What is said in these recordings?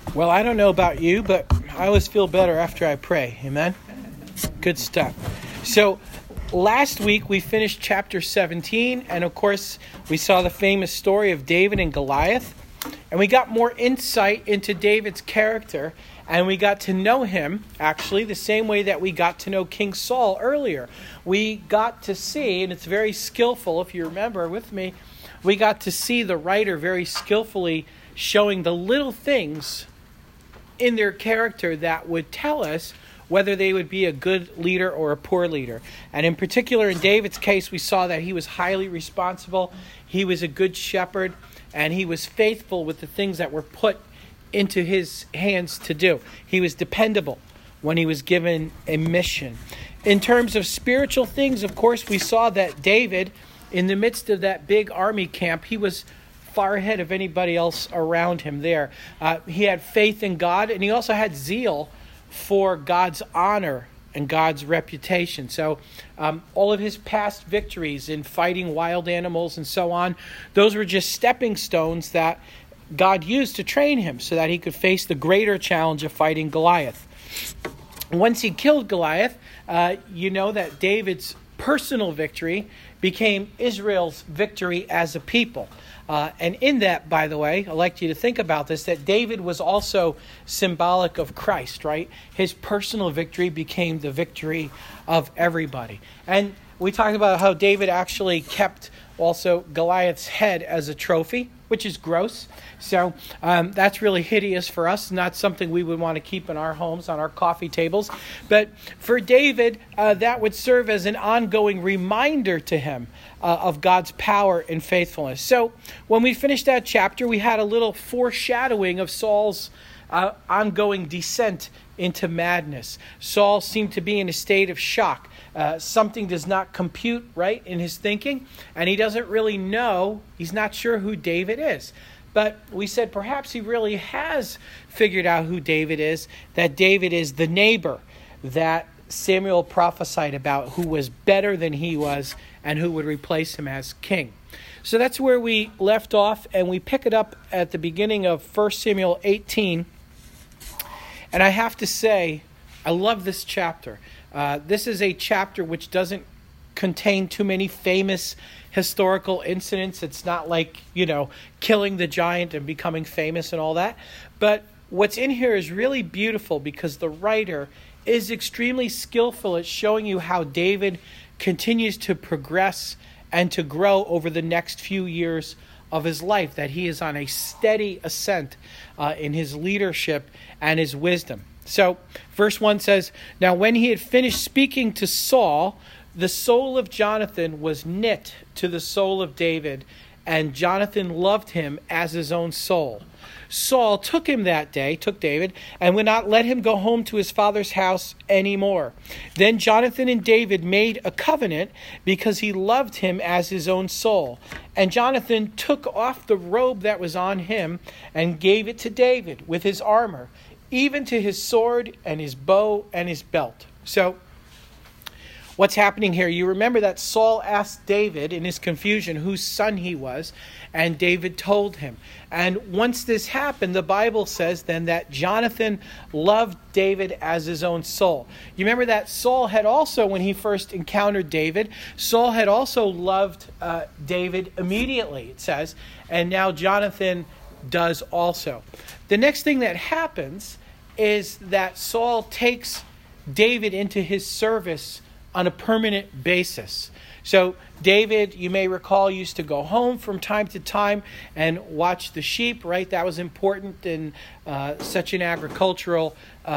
Well, I don't know about you, but I always feel better after I pray. Amen? Good stuff. So, last week we finished chapter 17, and of course, we saw the famous story of David and Goliath, and we got more insight into David's character, and we got to know him, actually, the same way that we got to know King Saul earlier. We got to see, and it's very skillful, if you remember with me, we got to see the writer very skillfully showing the little things in their character that would tell us whether they would be a good leader or a poor leader. And in particular, in David's case, we saw that he was highly responsible, he was a good shepherd, and he was faithful with the things that were put into his hands to do. He was dependable when he was given a mission. In terms of spiritual things, of course, we saw that David, in the midst of that big army camp, he was far ahead of anybody else around him there. He had faith in God, and he also had zeal for God's honor and God's reputation. So all of his past victories in fighting wild animals and so on, those were just stepping stones that God used to train him so that he could face the greater challenge of fighting Goliath. Once he killed Goliath, you know that David's personal victory became Israel's victory as a people. And in that, by the way, I'd like you to think about this, that David was also symbolic of Christ, right? His personal victory became the victory of everybody. And we talked about how David actually kept also Goliath's head as a trophy, which is gross. So that's really hideous for us, not something we would want to keep in our homes, on our coffee tables. But for David, that would serve as an ongoing reminder to him of God's power and faithfulness. So when we finished that chapter, we had a little foreshadowing of Saul's ongoing descent into madness. Saul seemed to be in a state of shock. Something does not compute right in his thinking, and he doesn't really know, he's not sure who David is. But we said perhaps he really has figured out who David is, that David is the neighbor that Samuel prophesied about, who was better than he was and who would replace him as king. So that's where we left off, and we pick it up at the beginning of 1 Samuel 18. And I have to say, I love this chapter. This is a chapter which doesn't contain too many famous historical incidents. It's not like, killing the giant and becoming famous and all that. But what's in here is really beautiful because the writer is extremely skillful at showing you how David continues to progress and to grow over the next few years of his life, that he is on a steady ascent in his leadership and his wisdom. So, verse 1 says, "Now when he had finished speaking to Saul, the soul of Jonathan was knit to the soul of David, and Jonathan loved him as his own soul. Saul took David, and would not let him go home to his father's house anymore. Then Jonathan and David made a covenant because he loved him as his own soul. And Jonathan took off the robe that was on him and gave it to David with his armor, even to his sword and his bow and his belt." So, what's happening here? You remember that Saul asked David in his confusion whose son he was, and David told him. And once this happened, the Bible says then that Jonathan loved David as his own soul. You remember that Saul had also, when he first encountered David, Saul had also loved David immediately, it says, and now Jonathan does also. The next thing that happens is that Saul takes David into his service on a permanent basis. So David, you may recall, used to go home from time to time and watch the sheep, right? That was important in such an agricultural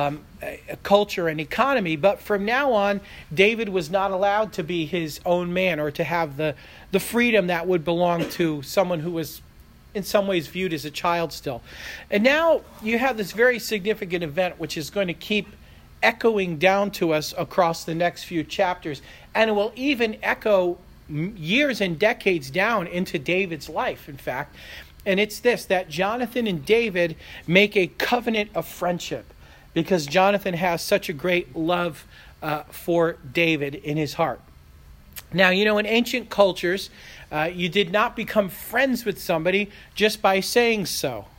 culture and economy. But from now on, David was not allowed to be his own man or to have the freedom that would belong to someone who was in some ways viewed as a child still. And now you have this very significant event which is going to keep echoing down to us across the next few chapters, and it will even echo years and decades down into David's life, in fact. And it's this, that Jonathan and David make a covenant of friendship because Jonathan has such a great love for David in his heart. Now, in ancient cultures, you did not become friends with somebody just by saying so,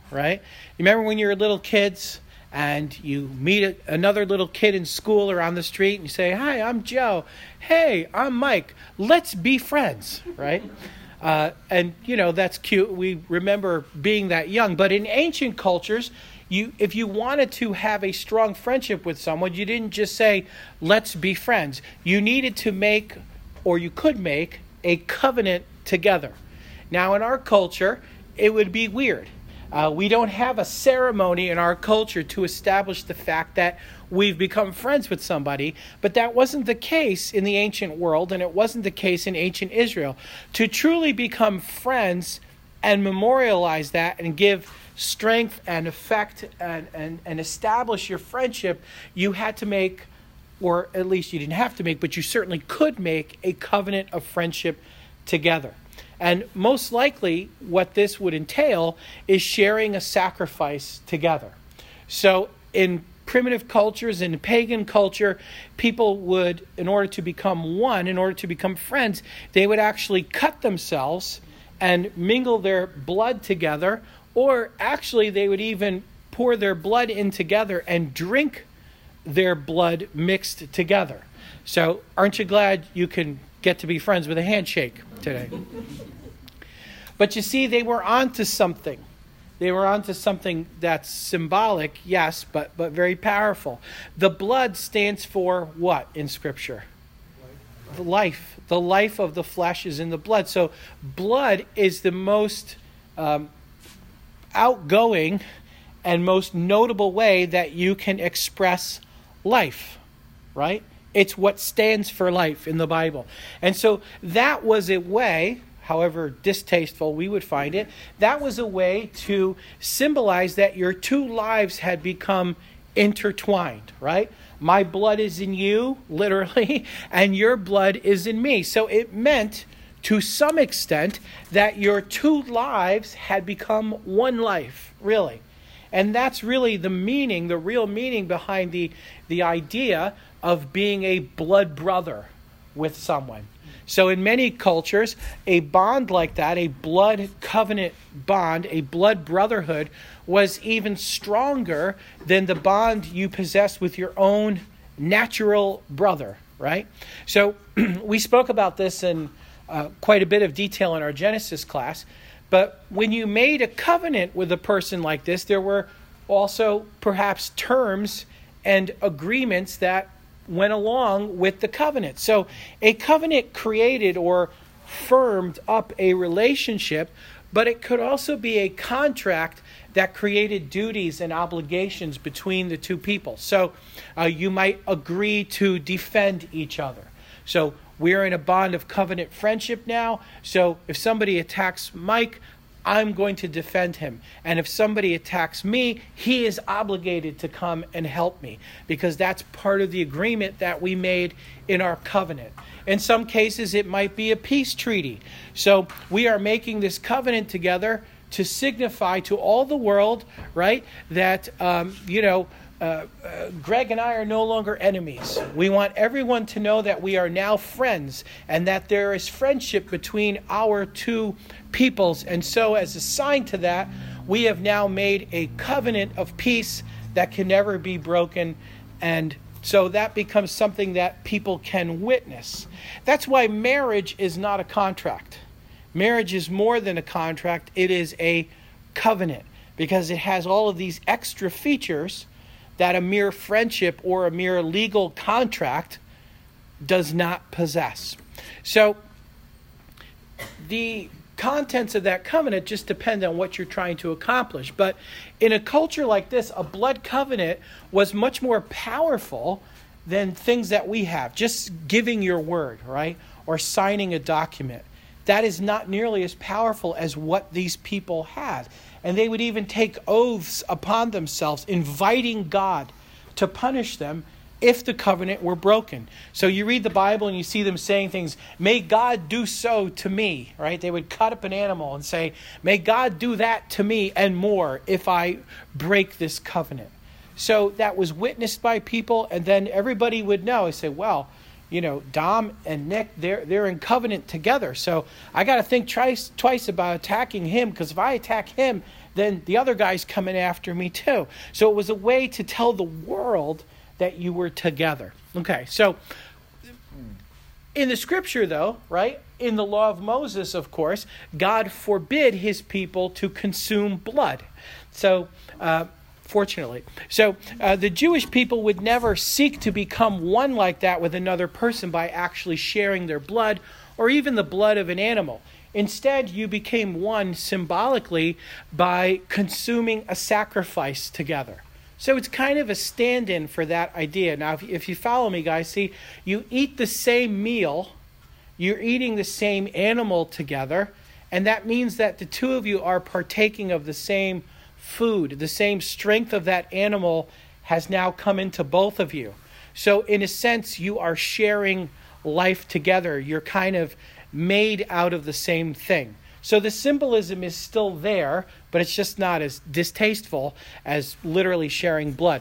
right? You remember when you were little kids and you meet another little kid in school or on the street and you say, "Hi, I'm Joe. Hey, I'm Mike. Let's be friends," right? And, that's cute. We remember being that young. But in ancient cultures, if you wanted to have a strong friendship with someone, you didn't just say, "Let's be friends." You needed to make, or you could make, a covenant together. Now, in our culture, it would be weird. We don't have a ceremony in our culture to establish the fact that we've become friends with somebody, but that wasn't the case in the ancient world, and it wasn't the case in ancient Israel. To truly become friends and memorialize that and give strength and effect and establish your friendship, you had to make, or at least you didn't have to make, but you certainly could make a covenant of friendship together. And most likely what this would entail is sharing a sacrifice together. So in primitive cultures, in pagan culture, people would, in order to become one, in order to become friends, they would actually cut themselves and mingle their blood together, or actually they would even pour their blood in together and drink their blood mixed together. So aren't you glad you can get to be friends with a handshake today? But you see, they were onto something. They were onto something that's symbolic, yes, but very powerful. The blood stands for what in Scripture? The life. The life of the flesh is in the blood. So blood is the most outgoing and most notable way that you can express life, right? It's what stands for life in the Bible. And so that was a way, however distasteful we would find it, that was a way to symbolize that your two lives had become intertwined, right? My blood is in you, literally, and your blood is in me. So it meant, to some extent, that your two lives had become one life, really. And that's really the meaning, the real meaning behind the idea of being a blood brother with someone. So in many cultures, a bond like that, a blood covenant bond, a blood brotherhood, was even stronger than the bond you possess with your own natural brother, right? So we spoke about this in quite a bit of detail in our Genesis class, but when you made a covenant with a person like this, there were also perhaps terms and agreements that went along with the covenant. So a covenant created or firmed up a relationship, but it could also be a contract that created duties and obligations between the two people. So you might agree to defend each other. So we're in a bond of covenant friendship now. So if somebody attacks Mike, I'm going to defend him. And if somebody attacks me, he is obligated to come and help me, because that's part of the agreement that we made in our covenant. In some cases, it might be a peace treaty. So we are making this covenant together to signify to all the world, right, that, Greg and I are no longer enemies. We want everyone to know that we are now friends and that there is friendship between our two peoples. And so as a sign to that, we have now made a covenant of peace that can never be broken. And so that becomes something that people can witness. That's why marriage is not a contract. Marriage is more than a contract. It is a covenant, because it has all of these extra features that a mere friendship or a mere legal contract does not possess. So the contents of that covenant just depend on what you're trying to accomplish. But in a culture like this, a blood covenant was much more powerful than things that we have. Just giving your word, right? Or signing a document. That is not nearly as powerful as what these people had. And they would even take oaths upon themselves, inviting God to punish them if the covenant were broken. So you read the Bible and you see them saying things, "May God do so to me," right? They would cut up an animal and say, "May God do that to me and more if I break this covenant." So that was witnessed by people, and then everybody would know. I say, well, Dom and Nick, they're in covenant together. So I got to think twice about attacking him, because if I attack him, then the other guy's coming after me too. So it was a way to tell the world that you were together. Okay, so in the scripture, though, right, in the law of Moses, of course, God forbid his people to consume blood. So, fortunately. So, the Jewish people would never seek to become one like that with another person by actually sharing their blood or even the blood of an animal. Instead, you became one symbolically by consuming a sacrifice together. So it's kind of a stand-in for that idea. Now, if you follow me, guys, see, you eat the same meal, you're eating the same animal together, and that means that the two of you are partaking of the same food. The same strength of that animal has now come into both of you. So in a sense, you are sharing life together. You're kind of made out of the same thing. So the symbolism is still there, but it's just not as distasteful as literally sharing blood.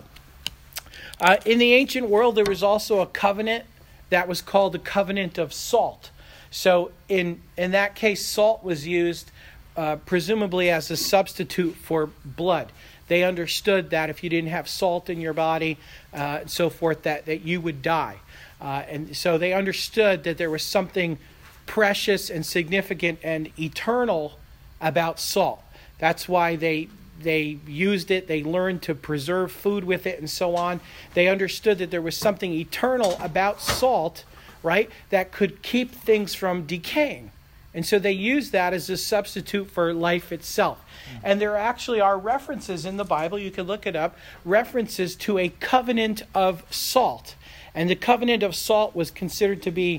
In the ancient world, there was also a covenant that was called the covenant of salt. So in that case, salt was used presumably as a substitute for blood. They understood that if you didn't have salt in your body and so forth, that you would die. And so they understood that there was something precious and significant and eternal about salt. That's why they used it. They learned to preserve food with it and so on. They understood that there was something eternal about salt, right, that could keep things from decaying. And so they used that as a substitute for life itself. And there actually are references in the Bible, you can look it up, references to a covenant of salt. And the covenant of salt was considered to be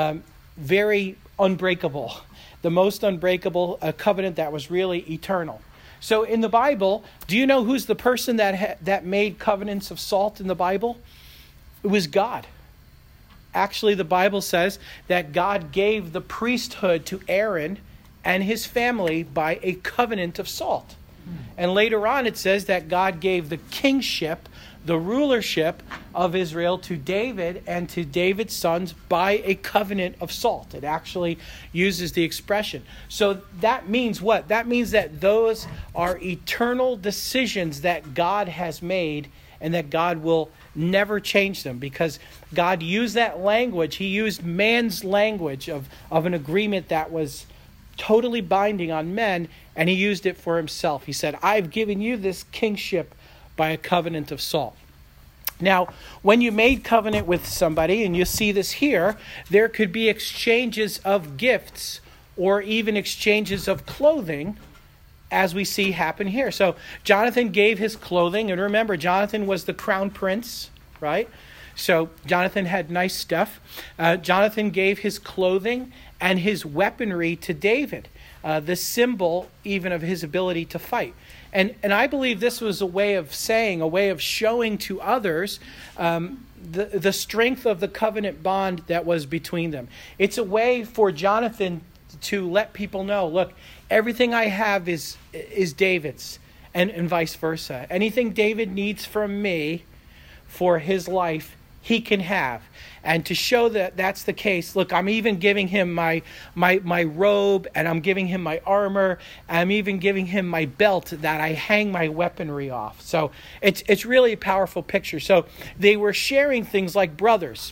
very unbreakable. The most unbreakable covenant that was really eternal. So in the Bible, do you know who's the person that made covenants of salt in the Bible? It was God. Actually, the Bible says that God gave the priesthood to Aaron and his family by a covenant of salt. And later on, it says that God gave the kingship, the rulership of Israel to David and to David's sons by a covenant of salt. It actually uses the expression. So that means what? That means that those are eternal decisions that God has made and that God will never change them, because God used that language. He used man's language of an agreement that was totally binding on men, and he used it for himself. He said, I've given you this kingship by a covenant of salt. Now, when you made covenant with somebody, and you see this here, there could be exchanges of gifts or even exchanges of clothing, as we see happen here. So Jonathan gave his clothing, and remember, Jonathan was the crown prince, right? So Jonathan had nice stuff. Jonathan gave his clothing and his weaponry to David, the symbol even of his ability to fight. And I believe this was a way of saying, a way of showing to others the strength of the covenant bond that was between them. It's a way for Jonathan to let people know, look, everything I have is David's, and vice versa. Anything David needs from me for his life, he can have. And to show that that's the case, look, I'm even giving him my robe, and I'm giving him my armor. I'm even giving him my belt that I hang my weaponry off. So it's really a powerful picture. So they were sharing things like brothers.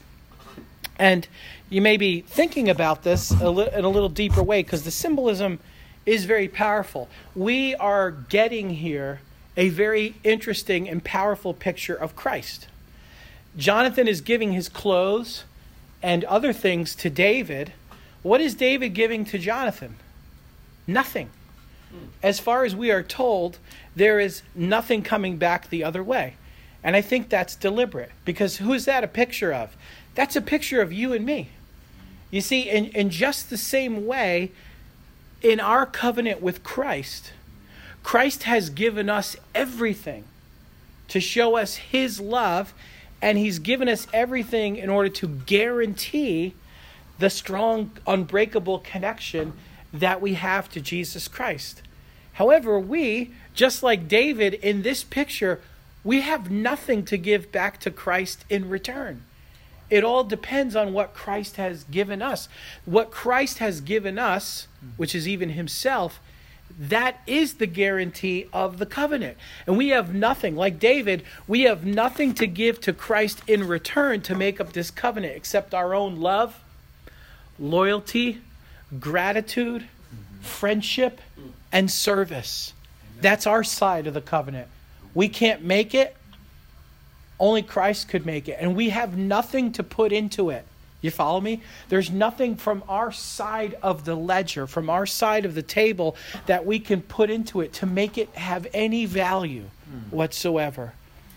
And you may be thinking about this in a little deeper way, because the symbolism is very powerful. We are getting here a very interesting and powerful picture of Christ. Jonathan is giving his clothes and other things to David. What is David giving to Jonathan? Nothing. As far as we are told, there is nothing coming back the other way. And I think that's deliberate, because who is that a picture of? That's a picture of you and me. You see, in just the same way, in our covenant with Christ, Christ has given us everything to show us his love, and he's given us everything in order to guarantee the strong, unbreakable connection that we have to Jesus Christ. However, we, just like David in this picture, we have nothing to give back to Christ in return. It all depends on what Christ has given us. What Christ has given us, which is even himself, that is the guarantee of the covenant. And we have nothing, like David, we have nothing to give to Christ in return to make up this covenant except our own love, loyalty, gratitude, friendship, and service. That's our side of the covenant. We can't make it. Only Christ could make it. And we have nothing to put into it. You follow me? There's nothing from our side of the ledger, from our side of the table, that we can put into it to make it have any value whatsoever.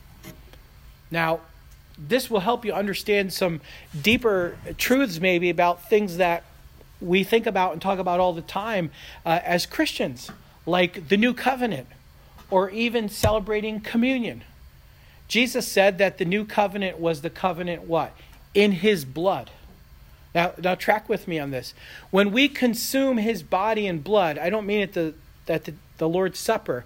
Now, this will help you understand some deeper truths maybe about things that we think about and talk about all the time as Christians, like the new covenant or even celebrating communion. Jesus said that the new covenant was the covenant what? In his blood. Now track with me on this. When we consume his body and blood, I don't mean at the Lord's Supper,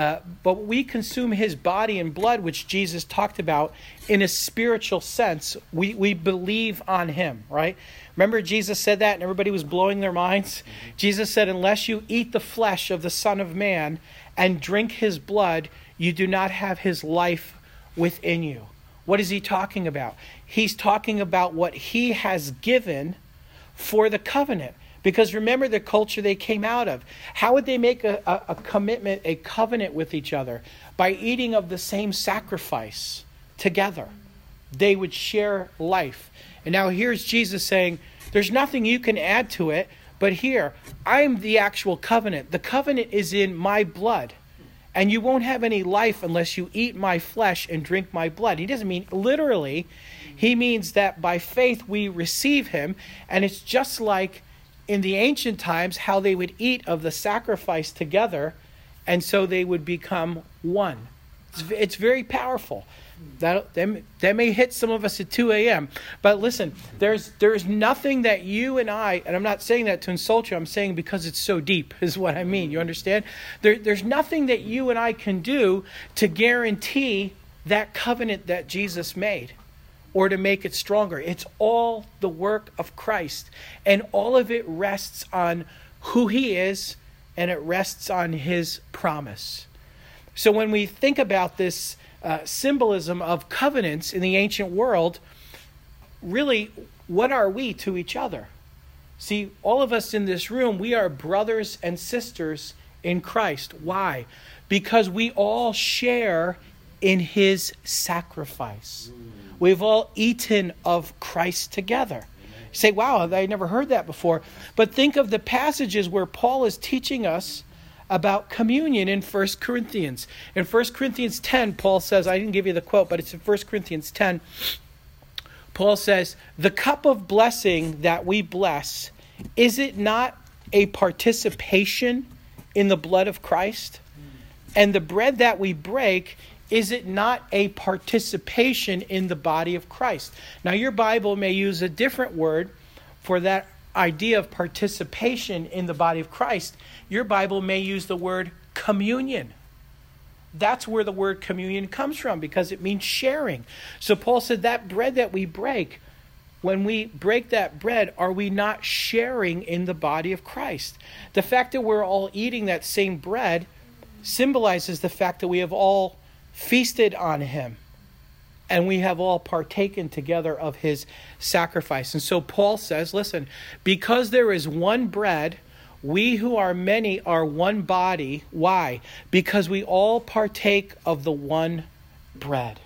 but we consume his body and blood, which Jesus talked about in a spiritual sense. We believe on him, right? Remember Jesus said that and everybody was blowing their minds? Jesus said, unless you eat the flesh of the Son of Man and drink his blood, you do not have his life within you. What is he talking about? He's talking about what he has given for the covenant. Because remember the culture they came out of. How would they make a commitment, a covenant with each other? By eating of the same sacrifice together. They would share life. And now here's Jesus saying, there's nothing you can add to it, but here, I'm the actual covenant. The covenant is in my blood. And you won't have any life unless you eat my flesh and drink my blood. He doesn't mean literally. He means that by faith we receive him. And it's just like in the ancient times how they would eat of the sacrifice together. And so they would become one. It's very powerful. That may hit some of us at 2 a.m. But listen, there's nothing that you and I, and I'm not saying that to insult you, I'm saying because it's so deep is what I mean. You understand? There's nothing that you and I can do to guarantee that covenant that Jesus made or to make it stronger. It's all the work of Christ. And all of it rests on who he is, and it rests on his promise. So when we think about this symbolism of covenants in the ancient world, really, what are we to each other? See, all of us in this room, we are brothers and sisters in Christ. Why? Because we all share in his sacrifice. We've all eaten of Christ together. You say, wow, I never heard that before. But think of the passages where Paul is teaching us about communion in 1 Corinthians. In 1 Corinthians 10, Paul says, I didn't give you the quote, but it's in 1 Corinthians 10. Paul says, the cup of blessing that we bless, is it not a participation in the blood of Christ? And the bread that we break, is it not a participation in the body of Christ? Now, your Bible may use a different word for that idea of participation in the body of Christ. Your Bible may use the word communion. That's where the word communion comes from, because it means sharing. So Paul said that bread that we break, when we break that bread, are we not sharing in the body of Christ? The fact that we're all eating that same bread symbolizes the fact that we have all feasted on him. And we have all partaken together of his sacrifice. And so Paul says, listen, because there is one bread, we who are many are one body. Why? Because we all partake of the one bread.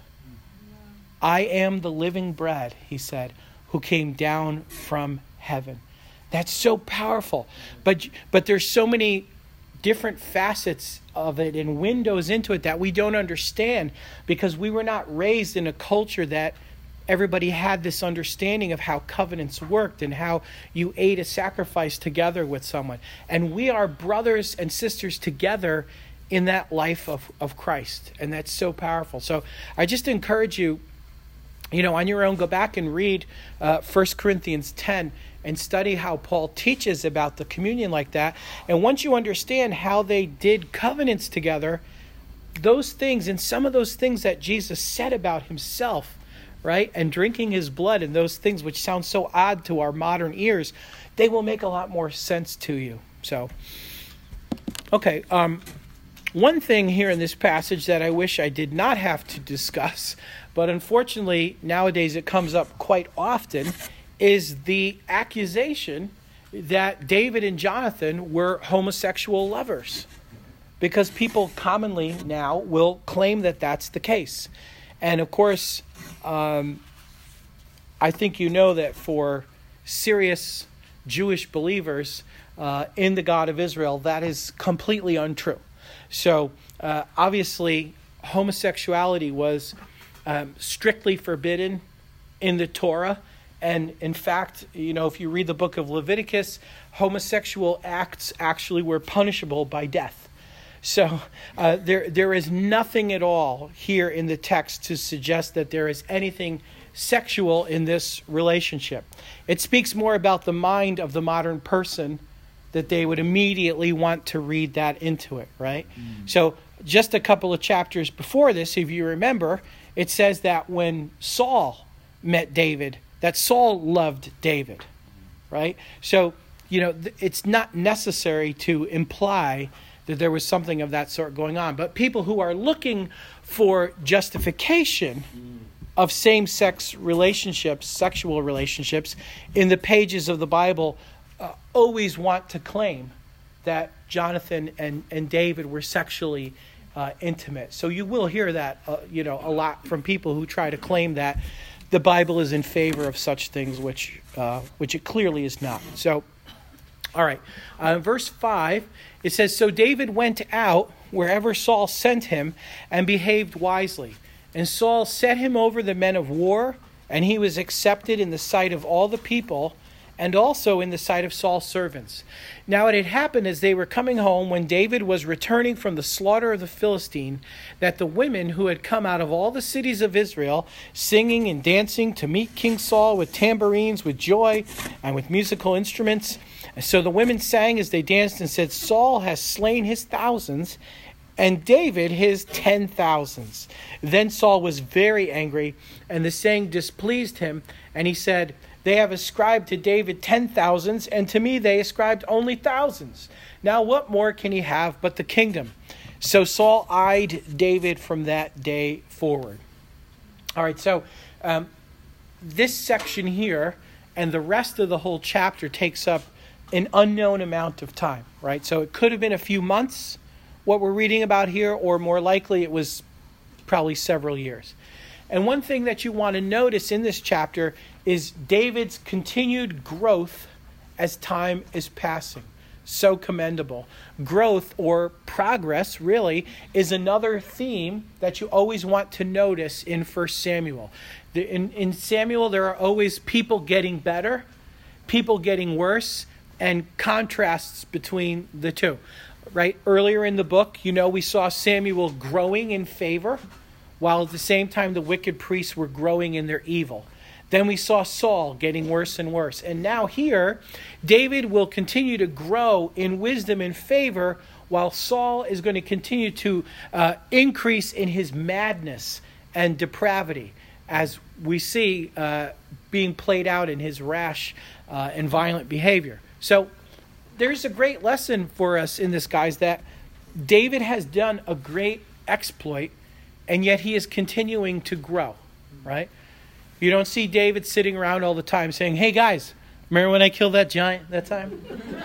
I am the living bread, he said, who came down from heaven. That's so powerful. But there's so many different facets of it and windows into it that we don't understand, because we were not raised in a culture that everybody had this understanding of how covenants worked and how you ate a sacrifice together with someone. And we are brothers and sisters together in that life of Christ. And that's so powerful. So I just encourage you, on your own, go back and read 1 Corinthians 10 and study how Paul teaches about the communion like that. And once you understand how they did covenants together, those things and some of those things that Jesus said about himself right, and drinking his blood and those things which sound so odd to our modern ears, they will make a lot more sense to you. So, okay, one thing here in this passage that I wish I did not have to discuss, but unfortunately nowadays it comes up quite often, is the accusation that David and Jonathan were homosexual lovers. Because people commonly now will claim that that's the case. And of course, I think you know that for serious Jewish believers in the God of Israel, that is completely untrue. So obviously, homosexuality was strictly forbidden in the Torah. And in fact, if you read the book of Leviticus, homosexual acts actually were punishable by death. So there is nothing at all here in the text to suggest that there is anything sexual in this relationship. It speaks more about the mind of the modern person, that they would immediately want to read that into it, right? So just a couple of chapters before this, if you remember, it says that when Saul met David, that Saul loved David, right? So, it's not necessary to imply that there was something of that sort going on. But people who are looking for justification of same-sex relationships, sexual relationships, in the pages of the Bible, always want to claim that Jonathan and David were sexually intimate. So you will hear that, a lot from people who try to claim that the Bible is in favor of such things, which it clearly is not. So, all right. Verse 5, it says, "So David went out wherever Saul sent him and behaved wisely. And Saul set him over the men of war, and he was accepted in the sight of all the people, and also in the sight of Saul's servants. Now it had happened as they were coming home, when David was returning from the slaughter of the Philistine, that the women who had come out of all the cities of Israel, singing and dancing to meet King Saul with tambourines, with joy, and with musical instruments. And so the women sang as they danced and said, 'Saul has slain his thousands, and David his 10,000s. Then Saul was very angry, and the saying displeased him, and he said, 'They have ascribed to David 10,000s, and to me they ascribed only thousands. Now what more can he have but the kingdom?' So Saul eyed David from that day forward." All right, so this section here and the rest of the whole chapter takes up an unknown amount of time, right? So it could have been a few months, what we're reading about here, or more likely it was probably several years. And one thing that you want to notice in this chapter is David's continued growth as time is passing. So commendable. Growth, or progress, really, is another theme that you always want to notice in 1 Samuel. In Samuel, there are always people getting better, people getting worse, and contrasts between the two. Right? Earlier in the book, we saw Samuel growing in favor, while at the same time the wicked priests were growing in their evil. Then we saw Saul getting worse and worse. And now here, David will continue to grow in wisdom and favor, while Saul is going to continue to increase in his madness and depravity, as we see being played out in his rash and violent behavior. So there's a great lesson for us in this, guys, that David has done a great exploit, and yet he is continuing to grow, right? You don't see David sitting around all the time saying, "Hey guys, remember when I killed that giant that time?"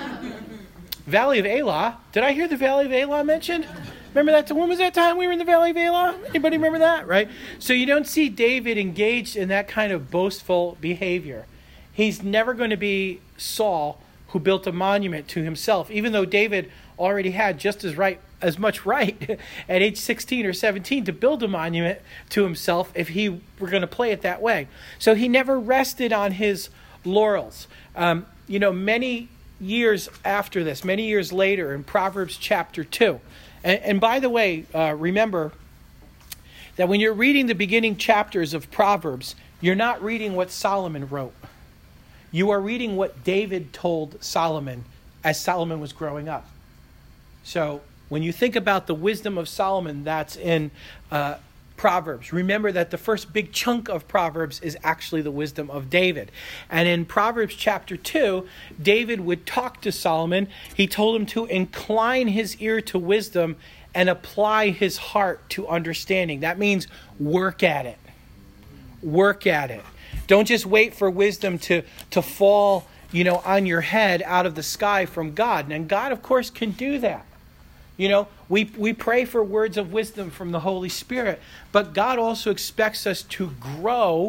Valley of Elah. Did I hear the Valley of Elah mentioned? Remember that? When was that time we were in the Valley of Elah? Anybody remember that? Right? So you don't see David engaged in that kind of boastful behavior. He's never going to be Saul, who built a monument to himself, even though David already had just as much right at age 16 or 17 to build a monument to himself if he were going to play it that way. So he never rested on his laurels. Many years after this, many years later, in Proverbs chapter 2, and by the way, remember that when you're reading the beginning chapters of Proverbs, you're not reading what Solomon wrote. You are reading what David told Solomon as Solomon was growing up. So when you think about the wisdom of Solomon, that's in Proverbs. Remember that the first big chunk of Proverbs is actually the wisdom of David. And in Proverbs chapter 2, David would talk to Solomon. He told him to incline his ear to wisdom and apply his heart to understanding. That means work at it. Work at it. Don't just wait for wisdom to fall, on your head out of the sky from God. And God, of course, can do that. We pray for words of wisdom from the Holy Spirit, but God also expects us to grow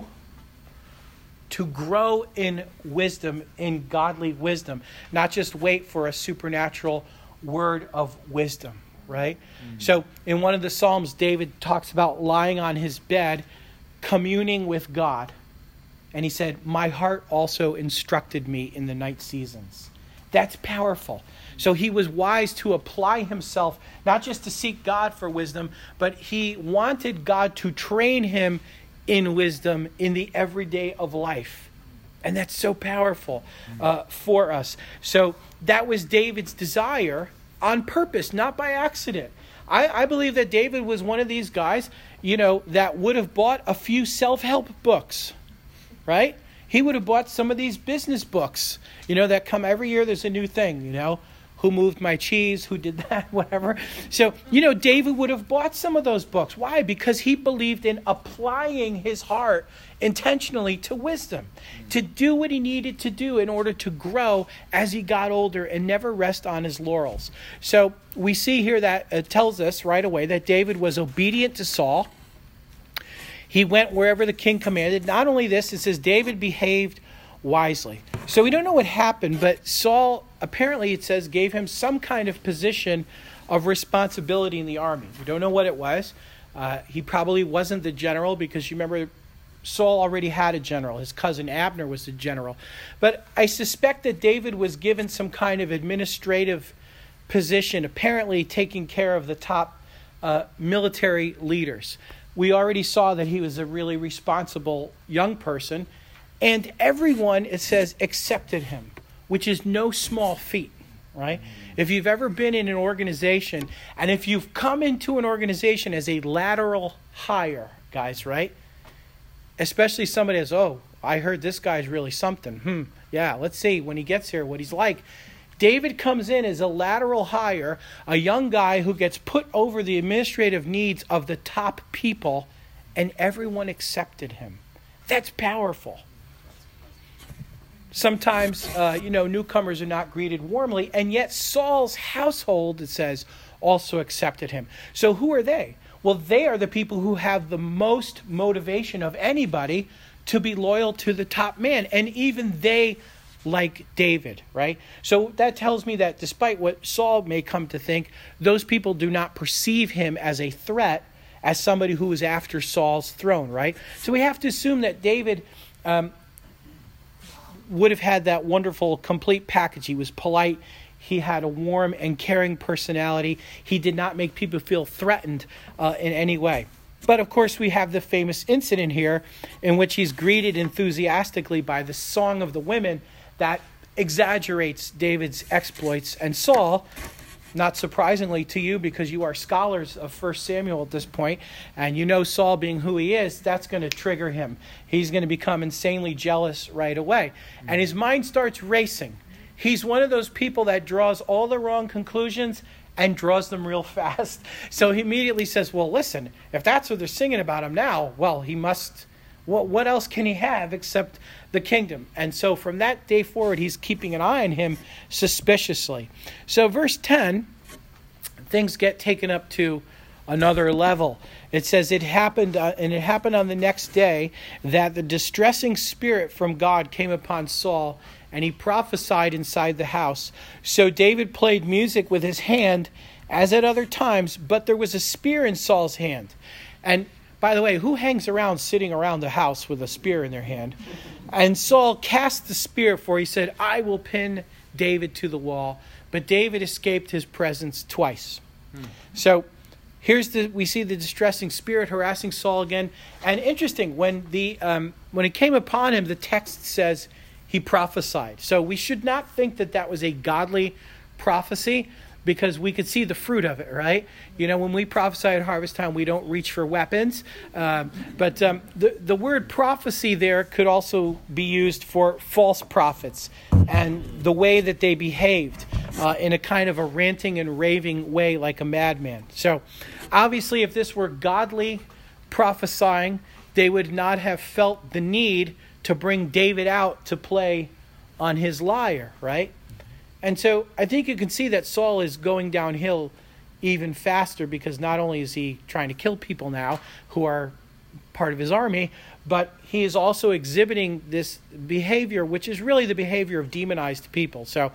in wisdom, in godly wisdom, not just wait for a supernatural word of wisdom, right? Mm-hmm. So in one of the Psalms, David talks about lying on his bed, communing with God. And he said, my heart also instructed me in the night seasons. That's powerful. So he was wise to apply himself, not just to seek God for wisdom, but he wanted God to train him in wisdom in the everyday of life. And that's so powerful for us. So that was David's desire on purpose, not by accident. I believe that David was one of these guys, that would have bought a few self-help books, right? He would have bought some of these business books, that come every year. There's a new thing, who moved my cheese, who did that, whatever. So, David would have bought some of those books. Why? Because he believed in applying his heart intentionally to wisdom, to do what he needed to do in order to grow as he got older and never rest on his laurels. So we see here that it tells us right away that David was obedient to Saul. He went wherever the king commanded. Not only this, it says David behaved wisely. So we don't know what happened, but Saul, apparently it says, gave him some kind of position of responsibility in the army. We don't know what it was. He probably wasn't the general, because you remember Saul already had a general. His cousin Abner was the general. But I suspect that David was given some kind of administrative position, apparently taking care of the top military leaders. We already saw that he was a really responsible young person. And everyone, it says, accepted him, which is no small feat, right? If you've ever been in an organization, and if you've come into an organization as a lateral hire, guys, right? Especially somebody as, I heard this guy's really something. Yeah, let's see when he gets here what he's like. David comes in as a lateral hire, a young guy who gets put over the administrative needs of the top people, and everyone accepted him. That's powerful. Sometimes, newcomers are not greeted warmly, and yet Saul's household, it says, also accepted him. So who are they? Well, they are the people who have the most motivation of anybody to be loyal to the top man, and even they like David, right? So that tells me that despite what Saul may come to think, those people do not perceive him as a threat, as somebody who is after Saul's throne, right? So we have to assume that David would have had that wonderful complete package. He was polite. He had a warm and caring personality. He did not make people feel threatened in any way. But of course, we have the famous incident here in which he's greeted enthusiastically by the song of the women that exaggerates David's exploits. And Saul, not surprisingly to you, because you are scholars of 1 Samuel at this point, and Saul being who he is, that's going to trigger him. He's going to become insanely jealous right away. And his mind starts racing. He's one of those people that draws all the wrong conclusions and draws them real fast. So he immediately says, well, listen, if that's what they're singing about him now, well, he must... What else can he have except the kingdom? And so from that day forward, he's keeping an eye on him suspiciously. So verse 10, things get taken up to another level. It says, it happened on the next day that the distressing spirit from God came upon Saul, and he prophesied inside the house. So David played music with his hand, as at other times, but there was a spear in Saul's hand. And by the way, who hangs around sitting around the house with a spear in their hand? And Saul cast the spear, for he said, I will pin David to the wall. But David escaped his presence twice. So we see the distressing spirit harassing Saul again. And interesting, when it came upon him, the text says he prophesied. So we should not think that was a godly prophecy. because we could see the fruit of it, right? You know, when we prophesy at harvest time, we don't reach for weapons. But the word prophecy there could also be used for false prophets and the way that they behaved in a kind of a ranting and raving way like a madman. So obviously, if this were godly prophesying, they would not have felt the need to bring David out to play on his lyre, right? And so I think you can see that Saul is going downhill even faster, because not only is he trying to kill people now who are part of his army, but he is also exhibiting this behavior, which is really the behavior of demonized people. So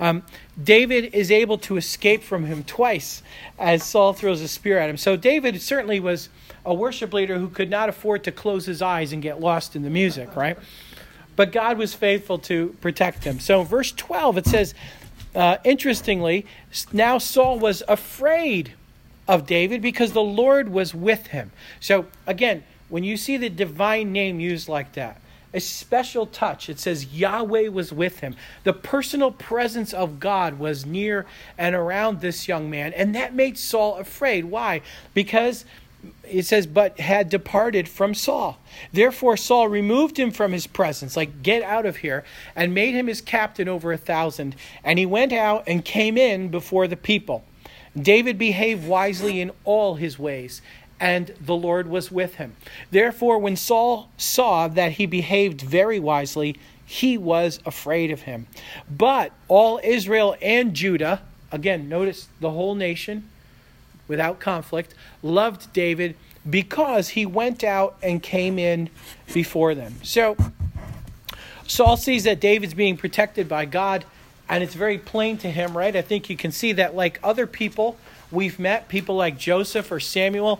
David is able to escape from him twice as Saul throws a spear at him. So David certainly was a worship leader who could not afford to close his eyes and get lost in the music, right? But God was faithful to protect him. So in verse 12, it says, interestingly, now Saul was afraid of David because the Lord was with him. So again, when you see the divine name used like that, a special touch, it says Yahweh was with him. The personal presence of God was near and around this young man, and that made Saul afraid. Why? Because it says, but had departed from Saul. Therefore Saul removed him from his presence, like, get out of here, and made him his captain over 1,000. And he went out and came in before the people. David behaved wisely in all his ways, and the Lord was with him. Therefore, when Saul saw that he behaved very wisely, he was afraid of him. But all Israel and Judah, again, notice the whole nation, without conflict, loved David because he went out and came in before them. So Saul sees that David's being protected by God, and it's very plain to him, right? I think you can see that, like other people we've met, people like Joseph or Samuel,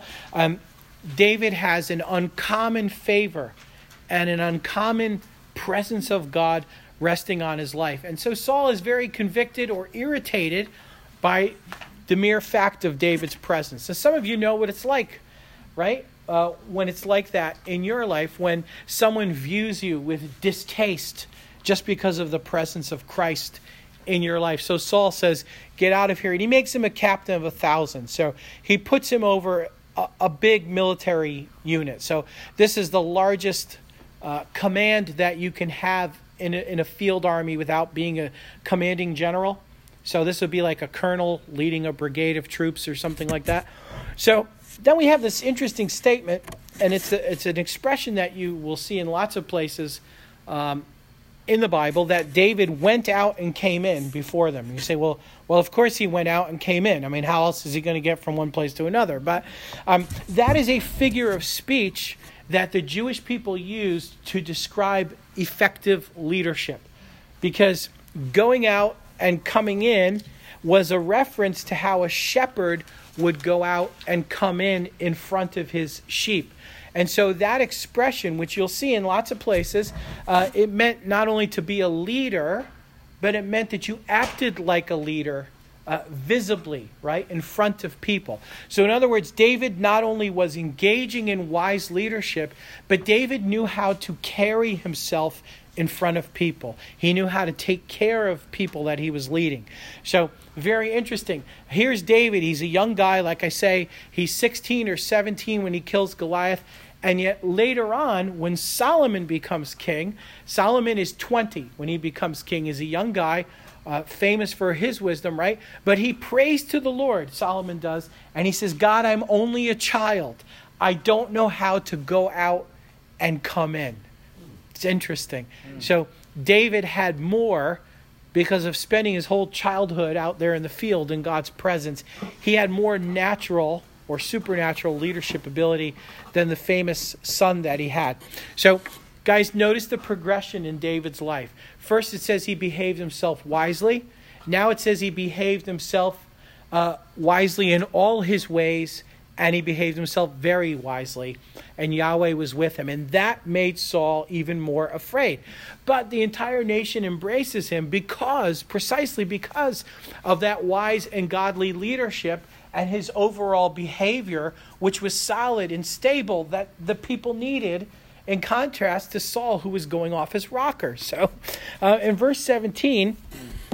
David has an uncommon favor and an uncommon presence of God resting on his life. And so Saul is very convicted or irritated by the mere fact of David's presence. So some of you know what it's like, right? When it's like that in your life, when someone views you with distaste just because of the presence of Christ in your life. So Saul says, get out of here. And he makes him a captain of 1,000. So he puts him over a big military unit. So this is the largest command that you can have in a field army without being a commanding general. So this would be like a colonel leading a brigade of troops or something like that. So then we have this interesting statement, and it's an expression that you will see in lots of places in the Bible, that David went out and came in before them. And you say, well, of course he went out and came in. I mean, how else is he going to get from one place to another? But that is a figure of speech that the Jewish people used to describe effective leadership, because going out and coming in was a reference to how a shepherd would go out and come in front of his sheep. And so that expression, which you'll see in lots of places, it meant not only to be a leader, but it meant that you acted like a leader visibly, right, in front of people. So in other words, David not only was engaging in wise leadership, but David knew how to carry himself in front of people. He knew how to take care of people that he was leading. So very interesting. Here's David. He's a young guy. Like I say, he's 16 or 17 when he kills Goliath. And yet later on, when Solomon becomes king, Solomon is 20 when he becomes king. He's a young guy, famous for his wisdom, right? But he prays to the Lord, Solomon does, and he says, God, I'm only a child. I don't know how to go out and come in. It's interesting. So David had more, because of spending his whole childhood out there in the field in God's presence. He had more natural or supernatural leadership ability than the famous son that he had. So, guys, notice the progression in David's life. First, it says he behaved himself wisely. Now it says he behaved himself wisely in all his ways, and he behaved himself very wisely, and Yahweh was with him. And that made Saul even more afraid. But the entire nation embraces him precisely because of that wise and godly leadership and his overall behavior, which was solid and stable, that the people needed, in contrast to Saul, who was going off his rocker. So in verse 17,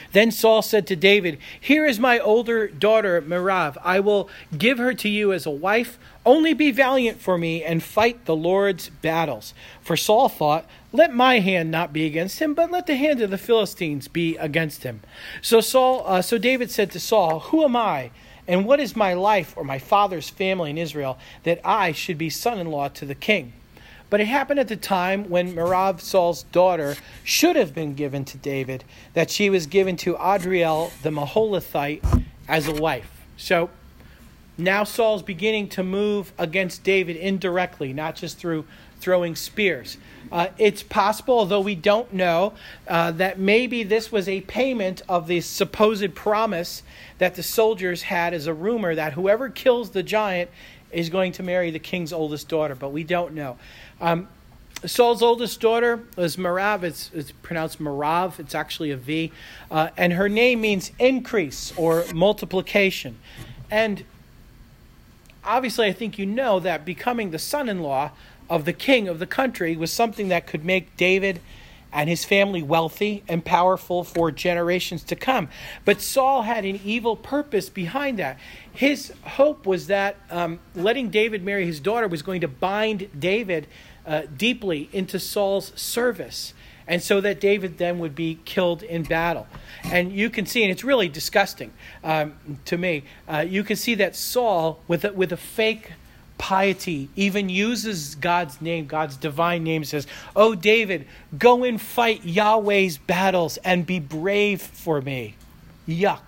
Then Saul said to David, "Here is my older daughter Merab. I will give her to you as a wife. Only be valiant for me and fight the Lord's battles." For Saul thought, "Let my hand not be against him, but let the hand of the Philistines be against him." So David said to Saul, "Who am I? And what is my life or my father's family in Israel that I should be son-in-law to the king?" But it happened at the time when Merab, Saul's daughter, should have been given to David, that she was given to Adriel the Maholathite as a wife. So now Saul's beginning to move against David indirectly, not just through throwing spears. It's possible, although we don't know, that maybe this was a payment of the supposed promise that the soldiers had as a rumor that whoever kills the giant is going to marry the king's oldest daughter, but we don't know. Saul's oldest daughter was Merab. It's pronounced Merav. It's actually a V. And her name means increase or multiplication. And obviously, I think you know that becoming the son-in-law of the king of the country was something that could make David and his family wealthy and powerful for generations to come. But Saul had an evil purpose behind that. His hope was that letting David marry his daughter was going to bind David deeply into Saul's service, and so that David then would be killed in battle. And you can see, and it's really disgusting to me, you can see that Saul, with a fake piety, even uses God's name, God's divine name, says, "Oh, David, go and fight Yahweh's battles and be brave for me." Yuck.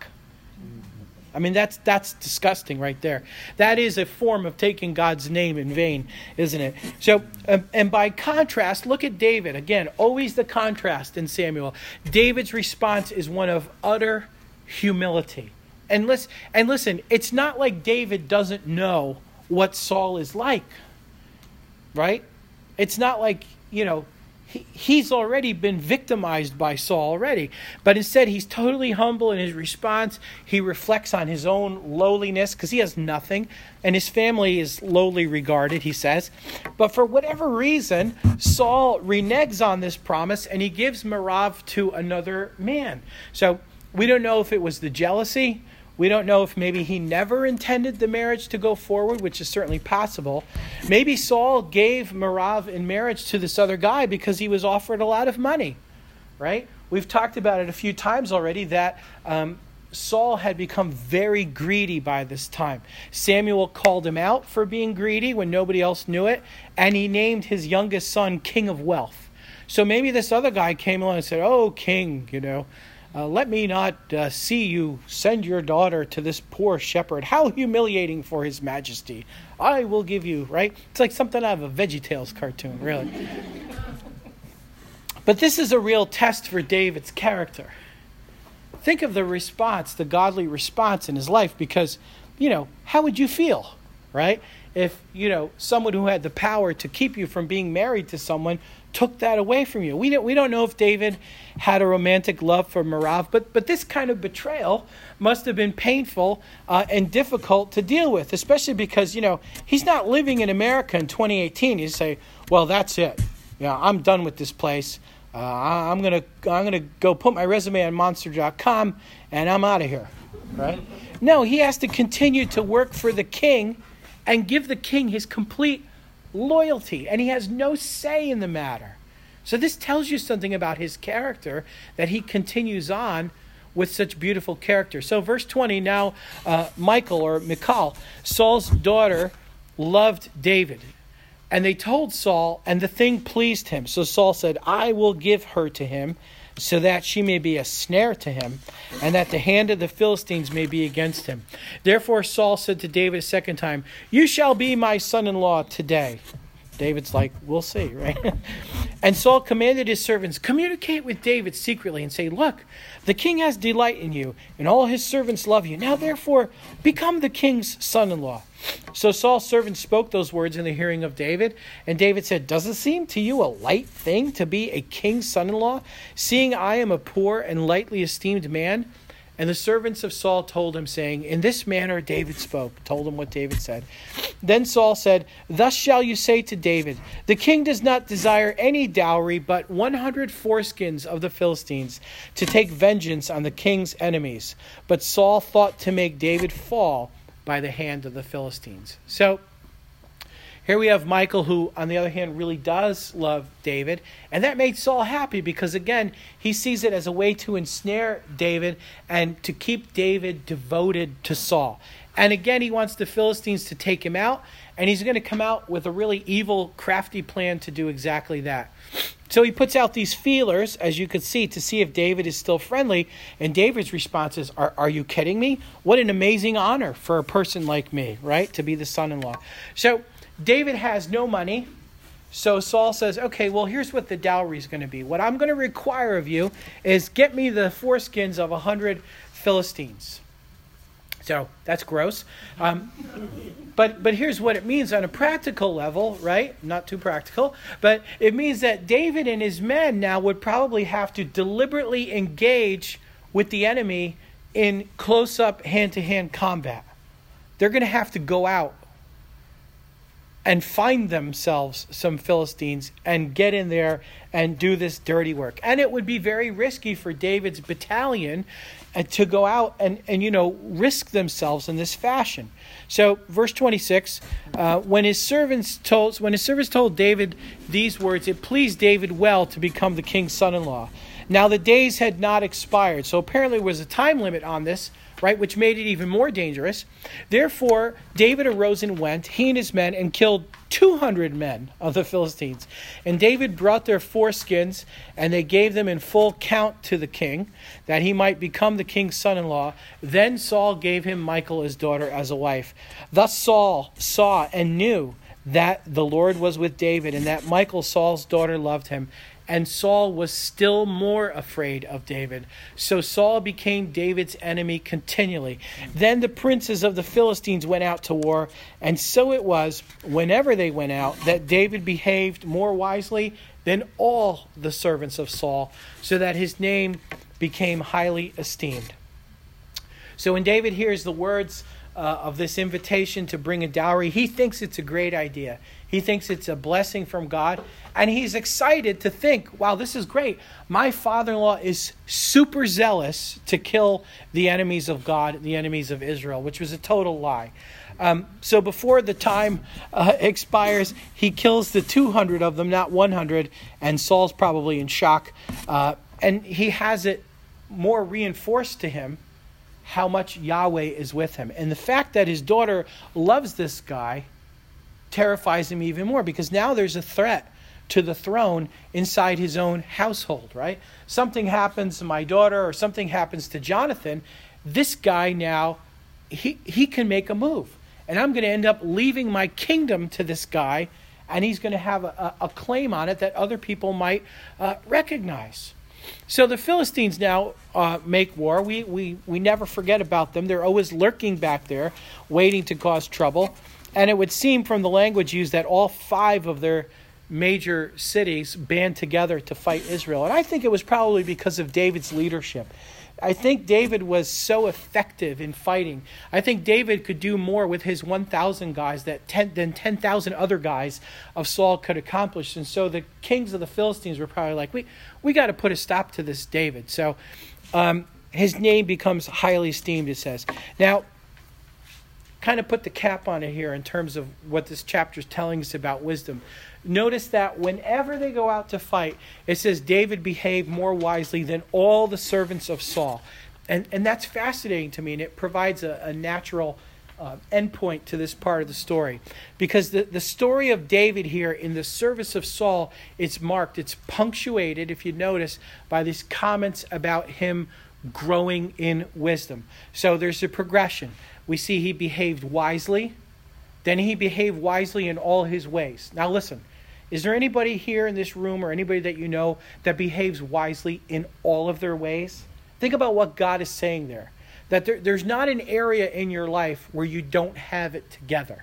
I mean, that's disgusting right there. That is a form of taking God's name in vain, isn't it? So, and by contrast, look at David. Again, always the contrast in Samuel. David's response is one of utter humility. And listen, it's not like David doesn't know what Saul is like, right? It's not like, he's already been victimized by Saul already. But instead, he's totally humble in his response. He reflects on his own lowliness because he has nothing. And his family is lowly regarded, he says. But for whatever reason, Saul reneges on this promise and he gives Merab to another man. So we don't know if it was the jealousy. We don't know if maybe he never intended the marriage to go forward, which is certainly possible. Maybe Saul gave Merab in marriage to this other guy because he was offered a lot of money, right? We've talked about it a few times already that Saul had become very greedy by this time. Samuel called him out for being greedy when nobody else knew it, and he named his youngest son King of Wealth. So maybe this other guy came along and said, "Oh, king, let me not see you send your daughter to this poor shepherd. How humiliating for his majesty. I will give you," right? It's like something out of a VeggieTales cartoon, really. But this is a real test for David's character. Think of the response, the godly response in his life, because, how would you feel, right? If, someone who had the power to keep you from being married to someone took that away from you. We don't know if David had a romantic love for Merab, but this kind of betrayal must have been painful and difficult to deal with, especially because, he's not living in America in 2018. You say, "Well, that's it. I'm done with this place. I'm gonna go put my resume on Monster.com and I'm out of here," right? No, he has to continue to work for the king and give the king his complete loyalty, and he has no say in the matter. So this tells you something about his character, that he continues on with such beautiful character. So verse 20, now Michal, Saul's daughter, loved David. And they told Saul, and the thing pleased him. So Saul said, "I will give her to him, so that she may be a snare to him, and that the hand of the Philistines may be against him." Therefore Saul said to David a second time, "You shall be my son-in-law today." David's like, "We'll see," right? And Saul commanded his servants, "Communicate with David secretly and say, 'Look, the king has delight in you, and all his servants love you. Now therefore become the king's son-in-law.'" So Saul's servants spoke those words in the hearing of David. And David said, "Does it seem to you a light thing to be a king's son-in-law, seeing I am a poor and lightly esteemed man?" And the servants of Saul told him, saying, in this manner David spoke, told him what David said. Then Saul said, thus shall you say to David, the king does not desire any dowry, but 100 foreskins of the Philistines, to take vengeance on the king's enemies. But Saul thought to make David fall by the hand of the Philistines. So here we have Michal, who, on the other hand, really does love David. And that made Saul happy because, again, he sees it as a way to ensnare David and to keep David devoted to Saul. And again, he wants the Philistines to take him out. And he's going to come out with a really evil, crafty plan to do exactly that. So he puts out these feelers, as you could see, to see if David is still friendly. And David's response is, are you kidding me? What an amazing honor for a person like me, right? To be the son-in-law. So David has no money, so Saul says, okay, well, here's what the dowry is going to be. What I'm going to require of you is get me the foreskins of 100 Philistines. So that's gross. But here's what it means on a practical level, right? Not too practical. But it means that David and his men now would probably have to deliberately engage with the enemy in close-up, hand-to-hand combat. They're going to have to go out and find themselves some Philistines and get in there and do this dirty work. And it would be very risky for David's battalion to go out and risk themselves in this fashion. So verse 26, when his servants told David these words, it pleased David well to become the king's son-in-law. Now the days had not expired. So apparently there was a time limit on this, right, which made it even more dangerous. Therefore, David arose and went, he and his men, and killed 200 men of the Philistines. And David brought their foreskins, and they gave them in full count to the king, that he might become the king's son-in-law. Then Saul gave him Michal, his daughter, as a wife. Thus Saul saw and knew that the Lord was with David, and that Michal, Saul's daughter, loved him. And Saul was still more afraid of David. So Saul became David's enemy continually. Then the princes of the Philistines went out to war. And so it was, whenever they went out, that David behaved more wisely than all the servants of Saul, so that his name became highly esteemed. So when David hears the words of this invitation to bring a dowry, he thinks it's a great idea. He thinks it's a blessing from God. And he's excited to think, wow, this is great. My father-in-law is super zealous to kill the enemies of God, the enemies of Israel, which was a total lie. So before the time expires, he kills the 200 of them, not 100. And Saul's probably in shock. And he has it more reinforced to him how much Yahweh is with him. And the fact that his daughter loves this guy terrifies him even more, because now there's a threat to the throne inside his own household, right? Something happens to my daughter or something happens to Jonathan, this guy now, he can make a move. And I'm going to end up leaving my kingdom to this guy, and he's going to have a claim on it that other people might recognize. So the Philistines now make war. We never forget about them. They're always lurking back there, waiting to cause trouble. And it would seem from the language used that all 5 of their major cities band together to fight Israel. And I think it was probably because of David's leadership. I think David was so effective in fighting. I think David could do more with his 1,000 guys than 10,000 other guys of Saul could accomplish. And so the kings of the Philistines were probably like, we got to put a stop to this David. So his name becomes highly esteemed, it says. Now, kind of put the cap on it here in terms of what this chapter is telling us about wisdom. Notice that whenever they go out to fight, it says David behaved more wisely than all the servants of Saul. And that's fascinating to me, and it provides a natural endpoint to this part of the story. Because the story of David here in the service of Saul, it's marked, it's punctuated, if you notice, by these comments about him growing in wisdom. So there's a progression. We see he behaved wisely. Then he behaved wisely in all his ways. Now listen, is there anybody here in this room or anybody that you know that behaves wisely in all of their ways? Think about what God is saying there. That there's not an area in your life where you don't have it together.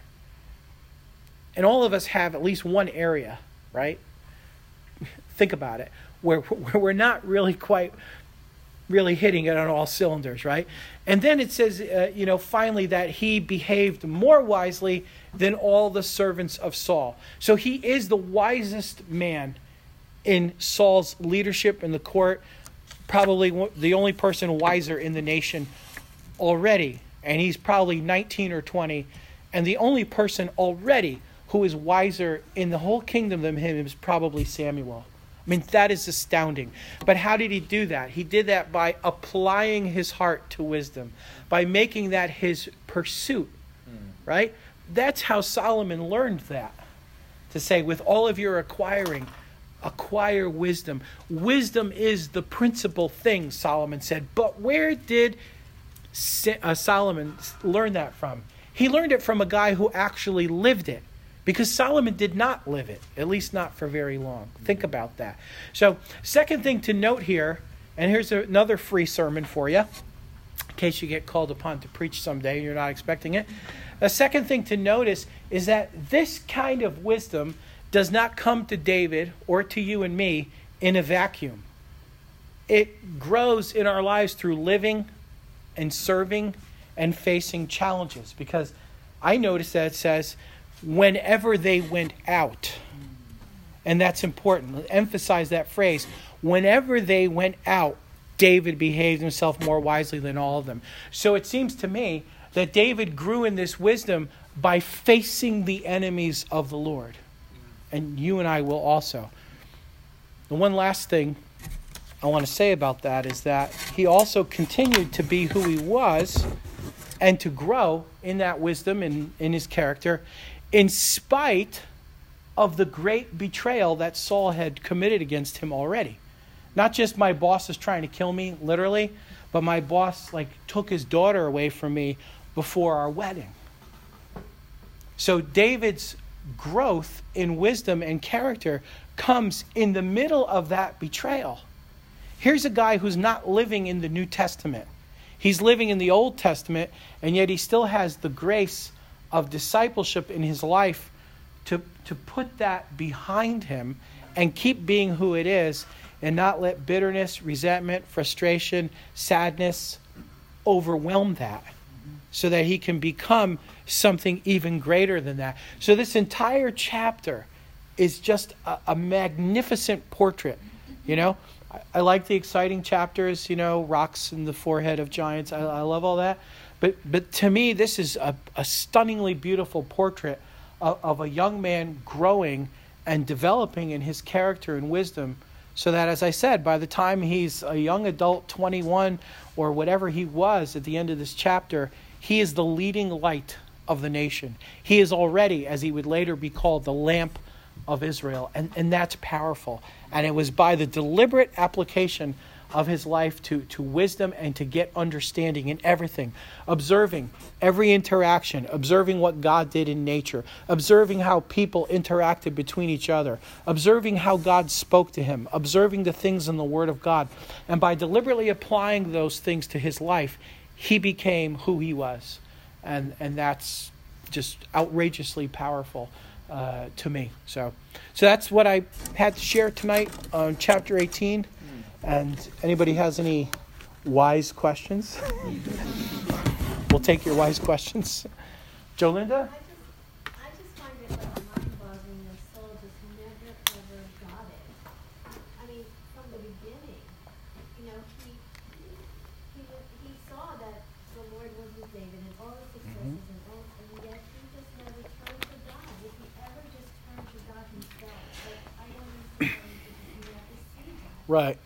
And all of us have at least one area, right? Think about it. Where we're not really quite really hitting it on all cylinders, right? And then it says, finally that he behaved more wisely than all the servants of Saul. So he is the wisest man in Saul's leadership in the court, probably the only person wiser in the nation already. And he's probably 19 or 20. And the only person already who is wiser in the whole kingdom than him is probably Samuel. I mean, that is astounding. But how did he do that? He did that by applying his heart to wisdom, by making that his pursuit, right? That's how Solomon learned that. To say, with all of your acquiring, acquire wisdom. Wisdom is the principal thing, Solomon said. But where did Solomon learn that from? He learned it from a guy who actually lived it. Because Solomon did not live it, at least not for very long. Think about that. So, second thing to note here, and here's another free sermon for you, in case you get called upon to preach someday and you're not expecting it. A second thing to notice is that this kind of wisdom does not come to David or to you and me in a vacuum. It grows in our lives through living and serving and facing challenges. Because I notice that it says, whenever they went out. And that's important. Emphasize that phrase. Whenever they went out, David behaved himself more wisely than all of them. So it seems to me that David grew in this wisdom by facing the enemies of the Lord. And you and I will also. The one last thing I want to say about that is that he also continued to be who he was and to grow in that wisdom and in his character, in spite of the great betrayal that Saul had committed against him already. Not just my boss is trying to kill me, literally, but my boss took his daughter away from me before our wedding. So David's growth in wisdom and character comes in the middle of that betrayal. Here's a guy who's not living in the New Testament. He's living in the Old Testament, and yet he still has the grace of discipleship in his life to put that behind him and keep being who it is and not let bitterness, resentment, frustration, sadness overwhelm that, so that he can become something even greater than that. So this entire chapter is just a magnificent portrait. I like the exciting chapters, rocks in the forehead of giants. I love all that. But to me, this is a stunningly beautiful portrait of a young man growing and developing in his character and wisdom, so that, as I said, by the time he's a young adult, 21, or whatever he was at the end of this chapter, he is the leading light of the nation. He is already, as he would later be called, the lamp of Israel. And that's powerful. And it was by the deliberate application of his life to wisdom and to get understanding in everything. Observing every interaction, observing what God did in nature, observing how people interacted between each other, observing how God spoke to him, observing the things in the Word of God. And by deliberately applying those things to his life, he became who he was. And that's just outrageously powerful to me. So that's what I had to share tonight on chapter 18. And anybody has any wise questions? We'll take your wise questions. Jolinda? I just find it mind-boggling that Saul just never, ever got it. I mean, from the beginning, he saw that the Lord was with David and all the successes and yet he just never turned to God. If he ever just turned to God himself, I don't understand because you have to see that. Right.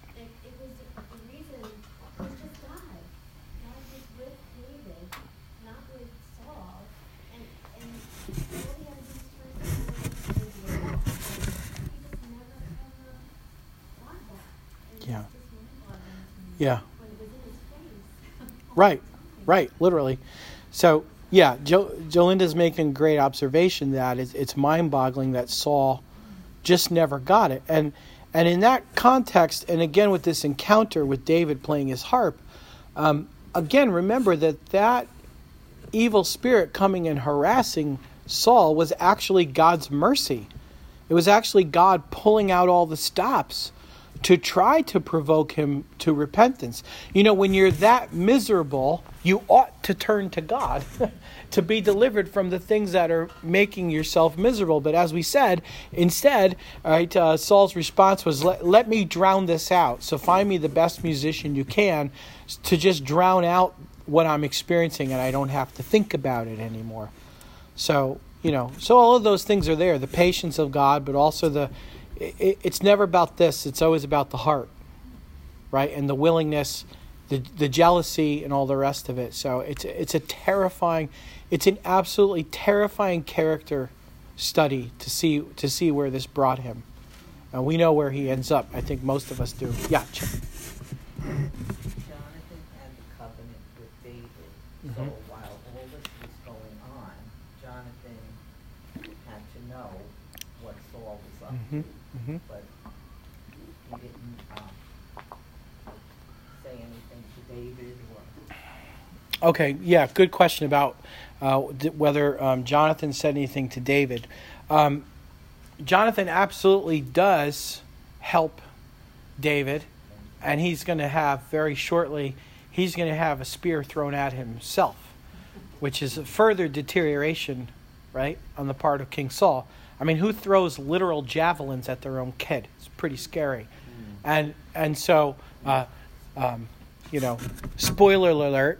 Yeah. Right, literally. So, yeah, Jolinda's making great observation that it's mind-boggling that Saul just never got it. And in that context, and again with this encounter with David playing his harp, again, remember that evil spirit coming and harassing Saul was actually God's mercy. It was actually God pulling out all the stops to try to provoke him to repentance. You know, when you're that miserable, you ought to turn to God to be delivered from the things that are making yourself miserable. But as we said, instead, all right, Saul's response was, let me drown this out. So find me the best musician you can to just drown out what I'm experiencing, and I don't have to think about it anymore. So, you know, so all of those things are there, the patience of God, but also it's never about this. It's always about the heart, right? And the willingness, the jealousy, and all the rest of it. So it's an absolutely terrifying character study to see where this brought him. And we know where he ends up. I think most of us do. Yeah. Jonathan had the covenant with David. So while all this was going on, Jonathan had to know what Saul was up to. But he didn't say anything to David or... Okay, yeah, good question about whether Jonathan said anything to David. Jonathan absolutely does help David, and he's going to have, very shortly, he's going to have a spear thrown at himself, which is a further deterioration, right, on the part of King Saul. I mean, who throws literal javelins at their own kid? It's pretty scary. And so, you know, spoiler alert,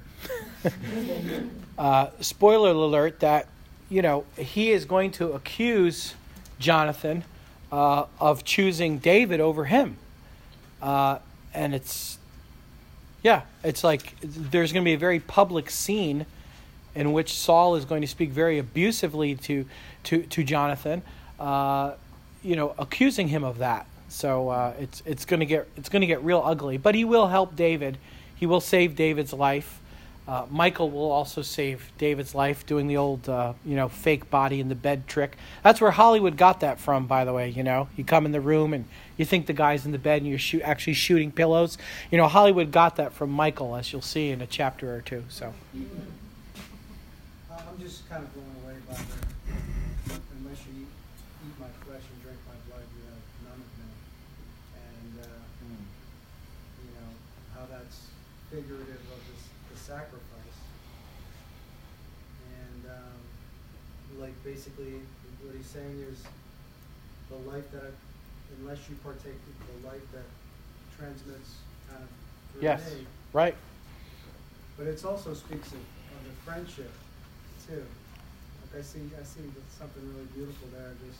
that, you know, he is going to accuse Jonathan of choosing David over him. And it's like there's going to be a very public scene in which Saul is going to speak very abusively to Jonathan, you know, accusing him of that. So it's going to get real ugly. But he will help David. He will save David's life. Michael will also save David's life, doing the old, you know, fake body in the bed trick. That's where Hollywood got that from, by the way. You know, you come in the room and you think the guy's in the bed and you're actually shooting pillows. You know, Hollywood got that from Michael, as you'll see in a chapter or two. So. I'm just kind of blown away by unless you eat my flesh and drink my blood, you have none of me. And, you know, how that's figurative of the sacrifice. And, like, basically, what he's saying is the life that, unless you partake of the life that transmits kind of through me. Right. But it also speaks of the friendship, too. Like I see something really beautiful there. Just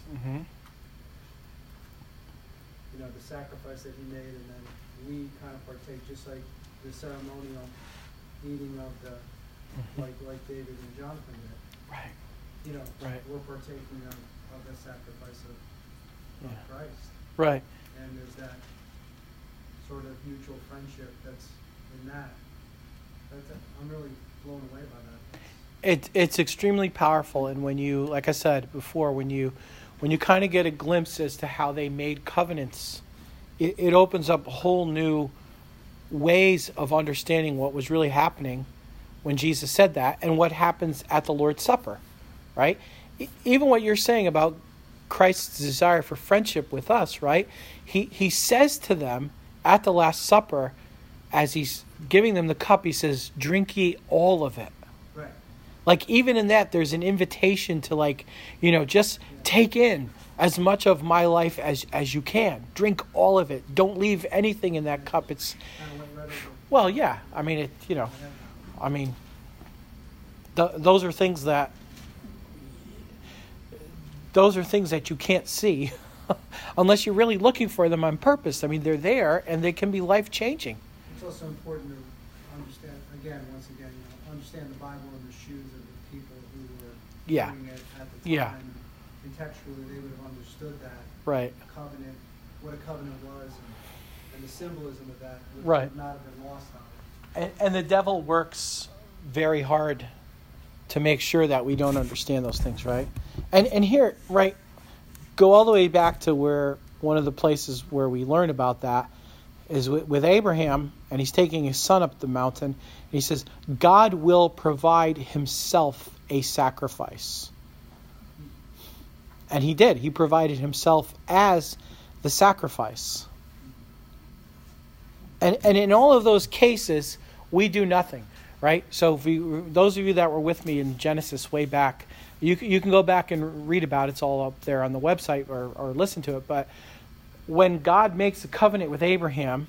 you know, the sacrifice that he made, and then we kind of partake, just like the ceremonial eating of the like David and Jonathan did. Right. You know, Right. we're partaking of the sacrifice of Christ. Right. And there's that sort of mutual friendship that's in that. I'm really blown away by that. It's extremely powerful, and when you, like I said before, when you kind of get a glimpse as to how they made covenants, it opens up whole new ways of understanding what was really happening when Jesus said that, and what happens at the Lord's Supper, right? Even what you're saying about Christ's desire for friendship with us, right? He says to them at the Last Supper, as he's giving them the cup, he says, "Drink ye all of it." Right. Like, even in that, there's an invitation to, like, you know, just take in as much of my life as you can. Drink all of it. Don't leave anything in that cup. It's, well, yeah. I mean, those are things that you can't see unless you're really looking for them on purpose. I mean, they're there, and they can be life-changing. It's also important to understand, once again, understand the Bible in the shoes of the people who were doing it at the time. Yeah. Contextually, they would have understood that. Right. Covenant, what a covenant was, and the symbolism of that would not have been lost on it. And the devil works very hard to make sure that we don't understand those things, right? And here, right, go all the way back to where one of the places where we learn about that is with Abraham, and he's taking his son up the mountain, and he says, God will provide himself a sacrifice. And he did. He provided himself as the sacrifice. And in all of those cases, we do nothing, right? So those of you that were with me in Genesis way back, you can go back and read about it. It's all up there on the website or listen to it. But when God makes a covenant with Abraham,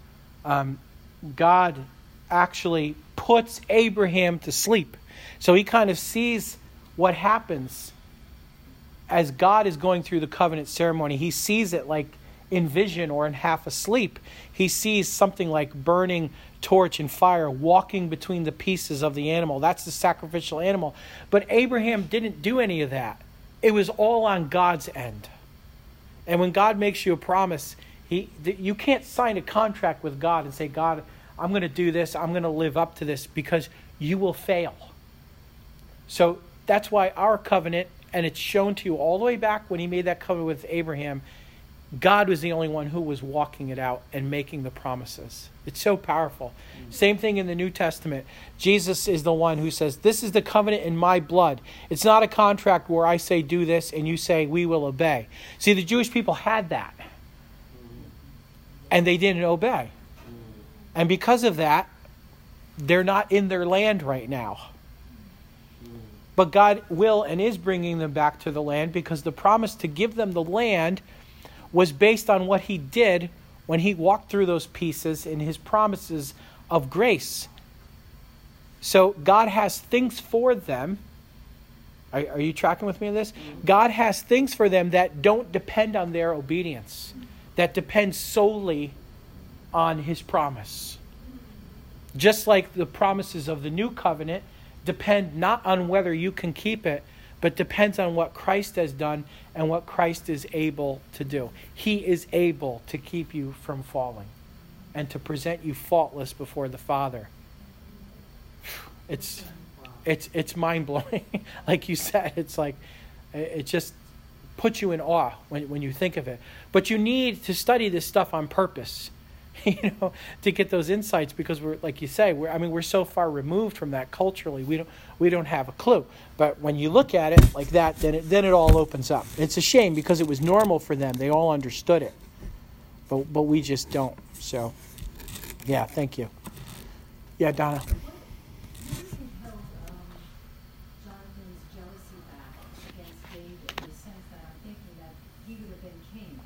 God actually puts Abraham to sleep. So he kind of sees what happens as God is going through the covenant ceremony. He sees it like in vision or in half asleep. He sees something like burning torch and fire walking between the pieces of the animal. That's the sacrificial animal. But Abraham didn't do any of that. It was all on God's end. And when God makes you a promise, you can't sign a contract with God and say, God, I'm going to do this. I'm going to live up to this, because you will fail. So that's why our covenant, and it's shown to you all the way back when he made that covenant with Abraham, God was the only one who was walking it out and making the promises. It's so powerful. Same thing in the New Testament. Jesus is the one who says, this is the covenant in my blood. It's not a contract where I say do this and you say we will obey. See, the Jewish people had that. And they didn't obey. And because of that, they're not in their land right now. But God will and is bringing them back to the land, because the promise to give them the land was based on what he did when he walked through those pieces in his promises of grace. So God has things for them. Are you tracking with me on this? God has things for them that don't depend on their obedience, that depend solely on his promise. Just like the promises of the new covenant depend not on whether you can keep it, but depends on what Christ has done and what Christ is able to do. He is able to keep you from falling and to present you faultless before the Father. It's mind-blowing. Like you said, it's like, it just puts you in awe when you think of it. But you need to study this stuff on purpose, to get those insights, because we're, like you say, we're so far removed from that culturally. We don't have a clue. But when you look at it like that, then it all opens up. It's a shame, because it was normal for them. They all understood it. But we just don't. So, yeah, thank you. Yeah, Donna. What do you think held Jonathan's jealousy back against David, in the sense that I'm thinking that he would have been king?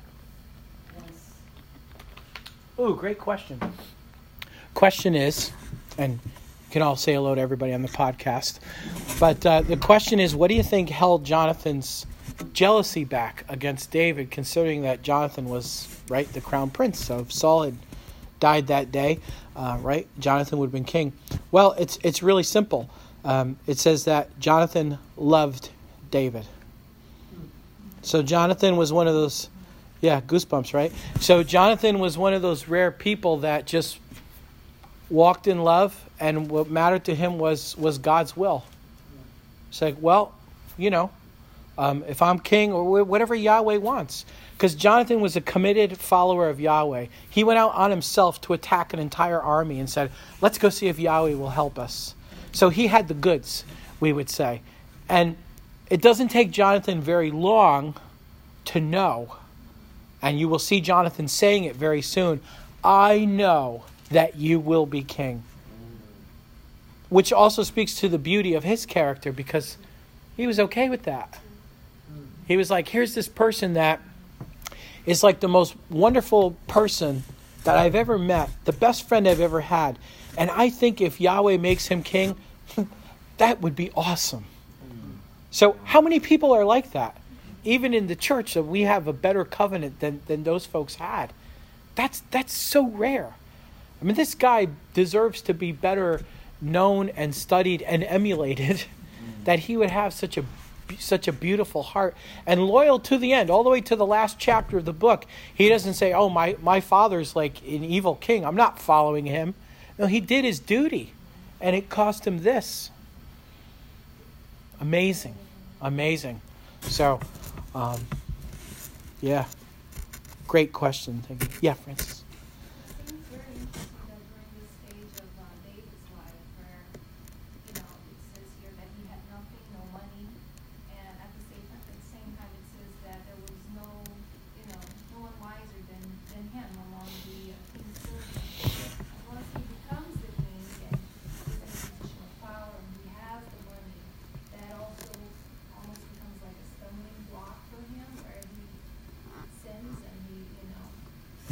Ooh, great question. Question is, and you can all say hello to everybody on the podcast, but the question is, what do you think held Jonathan's jealousy back against David, considering that Jonathan was, right, the crown prince? So if Saul had died that day, right, Jonathan would have been king. Well, it's really simple. It says that Jonathan loved David. So Jonathan was one of those... Yeah, goosebumps, right? So Jonathan was one of those rare people that just walked in love, and what mattered to him was God's will. It's like, well, if I'm king, or whatever Yahweh wants. Because Jonathan was a committed follower of Yahweh. He went out on himself to attack an entire army and said, let's go see if Yahweh will help us. So he had the goods, we would say. And it doesn't take Jonathan very long to know. And you will see Jonathan saying it very soon. I know that you will be king. Which also speaks to the beauty of his character, because he was okay with that. He was like, here's this person that is like the most wonderful person that I've ever met, the best friend I've ever had. And I think if Yahweh makes him king, that would be awesome. So how many people are like that? Even in the church, that we have a better covenant than those folks had. That's so rare. I mean, this guy deserves to be better known and studied and emulated, that he would have such a beautiful heart and loyal to the end, all the way to the last chapter of the book. He doesn't say, oh, my father's like an evil king, I'm not following him. No, he did his duty, and it cost him this. Amazing. So, yeah, great question. Thank you. Yeah, Francis. I think it's very interesting that during this stage of David's life, where, it says here that he had nothing, no money, and at the same time it says that there was no one wiser than him among the king's children.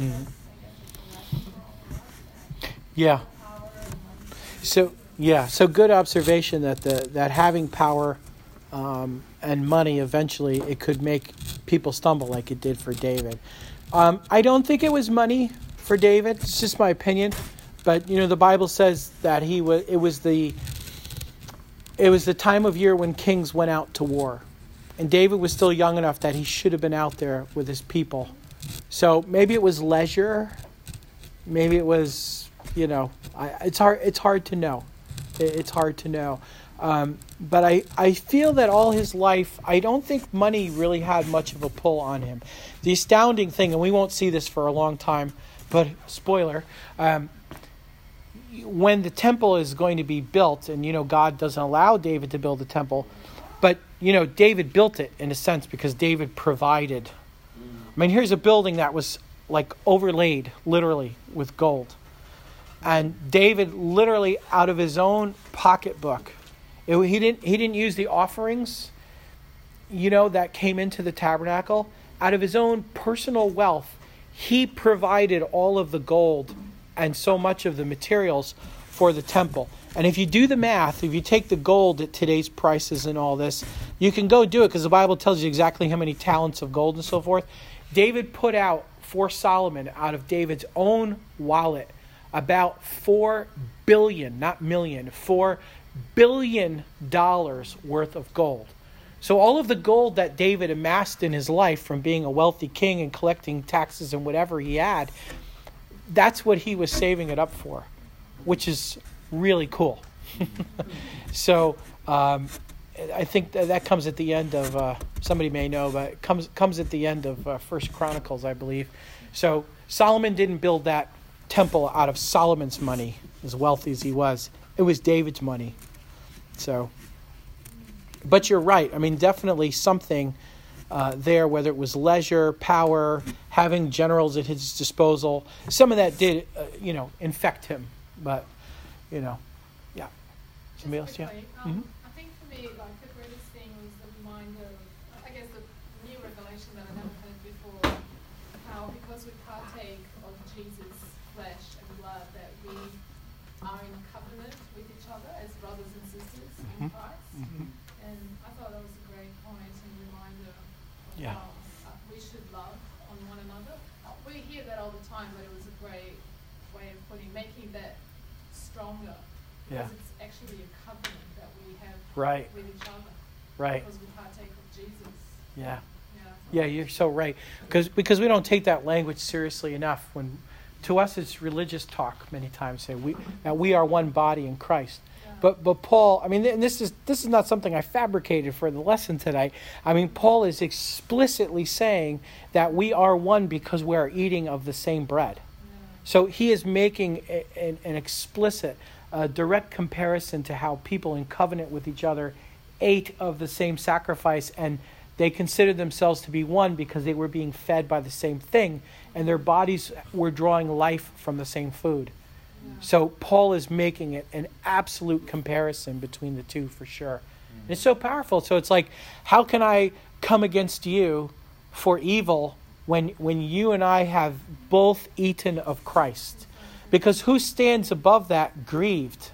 Mhm. Power Yeah. and money. So good observation that having power and money eventually it could make people stumble like it did for David. I don't think it was money for David. It's just my opinion, but the Bible says that it was the time of year when kings went out to war, and David was still young enough that he should have been out there with his people. So maybe it was leisure. Maybe it was, it's hard to know. It's hard to know. But I feel that all his life, I don't think money really had much of a pull on him. The astounding thing, and we won't see this for a long time, but spoiler, when the temple is going to be built, and God doesn't allow David to build the temple, but David built it in a sense because David provided. I mean, here's a building that was like overlaid literally with gold. And David literally out of his own pocketbook, he didn't use the offerings, that came into the tabernacle. Out of his own personal wealth, he provided all of the gold and so much of the materials for the temple. And if you do the math, if you take the gold at today's prices and all this, you can go do it because the Bible tells you exactly how many talents of gold and so forth. David put out for Solomon out of David's own wallet about $4 billion, not million, $4 billion worth of gold. So all of the gold that David amassed in his life from being a wealthy king and collecting taxes and whatever he had, that's what he was saving it up for, which is really cool. So I think that comes at the end of, somebody may know, but it comes at the end of First Chronicles, I believe. So Solomon didn't build that temple out of Solomon's money, as wealthy as he was. It was David's money. So, but you're right. I mean, definitely something there, whether it was leisure, power, having generals at his disposal. Some of that did, infect him. But, yeah. Somebody else, yeah. Mm-hmm. I think for me, like the greatest thing was the reminder, I guess the new revelation that I never heard before, how because we partake of Jesus' flesh and blood, that we are in covenant with each other as brothers and sisters in Christ. Mm-hmm. And I thought that was a great point and reminder of Yeah. how we should love on one another. We hear that all the time, but it was a great way of making that stronger. Yeah. Because it's actually a covenant that we have Right. with each other. Right. Because we partake of Jesus. Yeah. Yeah. Yeah, you're so right. Because we don't take that language seriously enough. When to us it's religious talk. Many times say that we are one body in Christ. Yeah. But Paul, I mean, and this is not something I fabricated for the lesson today. I mean, Paul is explicitly saying that we are one because we are eating of the same bread. Yeah. So he is making an explicit, direct comparison to how people in covenant with each other ate of the same sacrifice, and they considered themselves to be one because they were being fed by the same thing, and their bodies were drawing life from the same food. Yeah. So Paul is making it an absolute comparison between the two for sure. And it's so powerful. So it's like, how can I come against you for evil when you and I have both eaten of Christ? Because who stands above that grieved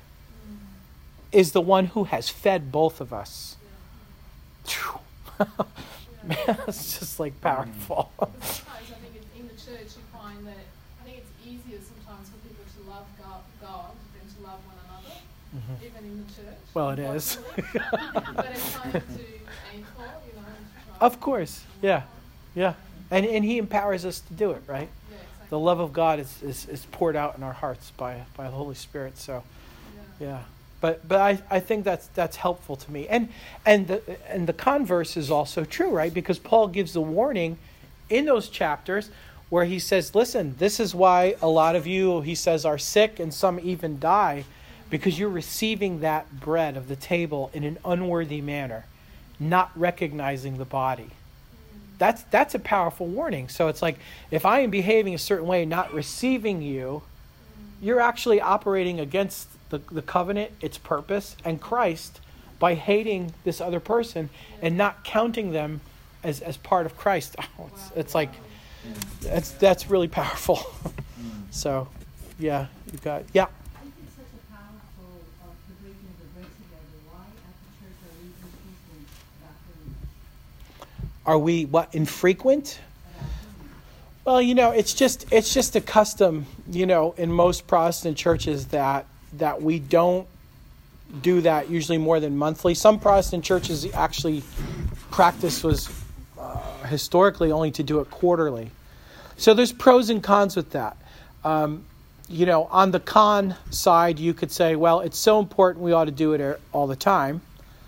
is the one who has fed both of us. Phew. Man, it's just like powerful. Sometimes I think in the church you find that I think it's easier sometimes for people to love God than to love one another, even in the church. Well, it is. But it's something to aim for, and to try. Of course, yeah. And he empowers us to do it, right? Yeah, exactly. The love of God is poured out in our hearts by the Holy Spirit. So, yeah. But I think that's helpful to me. And the converse is also true, right? Because Paul gives the warning in those chapters where he says, listen, this is why a lot of you, he says, are sick and some even die, because you're receiving that bread of the table in an unworthy manner, not recognizing the body. That's a powerful warning. So it's like, if I am behaving a certain way, not receiving you, you're actually operating against the covenant, its purpose, and Christ by hating this other person and not counting them as part of Christ. Oh, it's like, That's really powerful. So, yeah, you got, yeah. I think it's such a powerful, the breaking of the bread together. Why at the church are we infrequent about doing this? Are we, what, infrequent? Well, it's just a custom, in most Protestant churches that we don't do that usually more than monthly. Some Protestant churches actually practice was historically only to do it quarterly. So there's pros and cons with that. On the con side, you could say, well, it's so important we ought to do it all the time.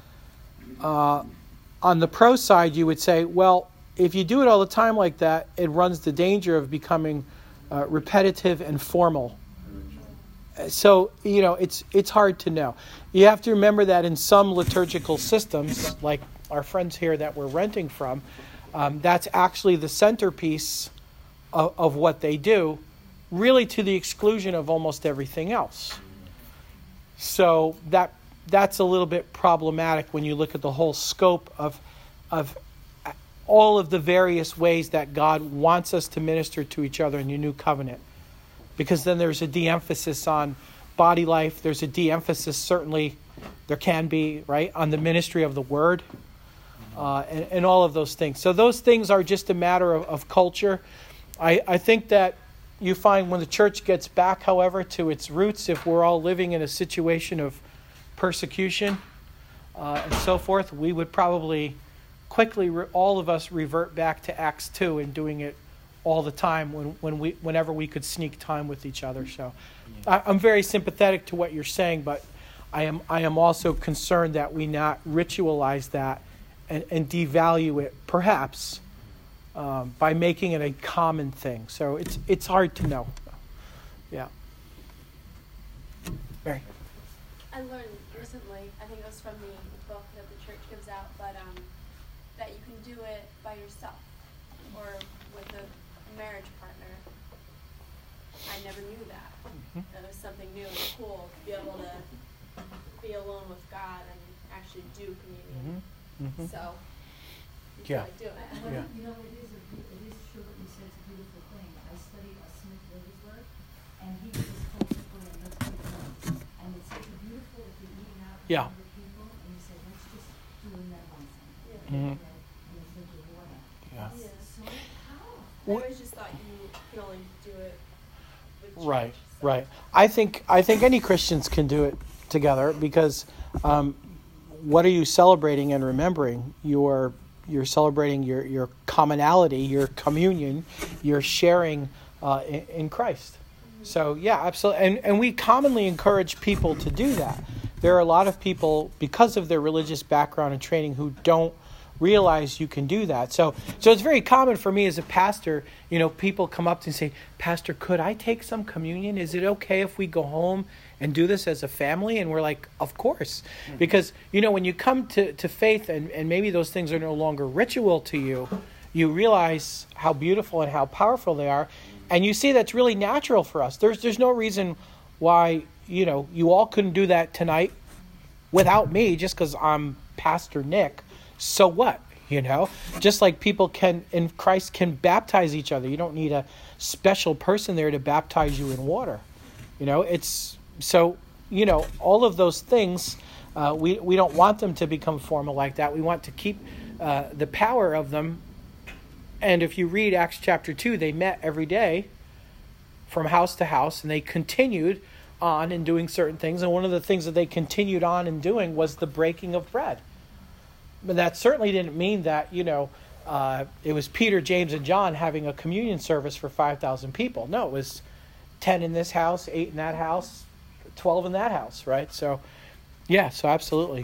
On the pro side, you would say, well, if you do it all the time like that, it runs the danger of becoming repetitive and formal. So, it's hard to know. You have to remember that in some liturgical systems, like our friends here that we're renting from, that's actually the centerpiece of what they do, really to the exclusion of almost everything else. So that's a little bit problematic when you look at the whole scope of all of the various ways that God wants us to minister to each other in the new covenant. Because then there's a de-emphasis on body life. There's a de-emphasis, certainly, there can be, right, on the ministry of the word, and all of those things. So those things are just a matter of culture. I think that you find when the church gets back, however, to its roots, if we're all living in a situation of persecution and so forth, we would probably quickly, all of us, revert back to Acts 2 and doing it all the time whenever we could sneak time with each other. So I'm very sympathetic to what you're saying, but I am also concerned that we not ritualize that and devalue it, perhaps, by making it a common thing. So it's hard to know. Yeah. Mary. I learned recently, I think it was from the book that the church gives out, but that you can do it by yourself or with a marriage partner. I never knew that. That was something new and cool to be able to be alone with God and actually do communion. So, you feel like doing it. Yeah. It is true what you said. It's a beautiful thing. I studied Smith Wigglesworth, and he was this cultural and let's be friends. And it's such a beautiful if you're eating out with other people, and you say, let's just do that one thing. And you think of water. Yeah. It's so powerful. I always just thought you could only do it with church. Right, So. right. I think any Christians can do it together because what are you celebrating and remembering? You're celebrating your commonality, your communion, your sharing in Christ. So yeah, absolutely. And we commonly encourage people to do that. There are a lot of people, because of their religious background and training, who don't realize you can do that. So it's very common for me as a pastor, people come up to me and say, Pastor, could I take some communion? Is it okay if we go home and do this as a family? And we're like, of course. Because, when you come to faith and maybe those things are no longer ritual to you, you realize how beautiful and how powerful they are. And you see that's really natural for us. There's no reason why, you all couldn't do that tonight without me just because I'm Pastor Nick. So what? Just like people in Christ can baptize each other. You don't need a special person there to baptize you in water. It's so, all of those things, we don't want them to become formal like that. We want to keep the power of them. And if you read Acts chapter 2, they met every day from house to house, and they continued on in doing certain things. And one of the things that they continued on in doing was the breaking of bread. But that certainly didn't mean that, it was Peter, James, and John having a communion service for 5,000 people. No, it was 10 in this house, 8 in that house, 12 in that house, right? So, yeah, so absolutely.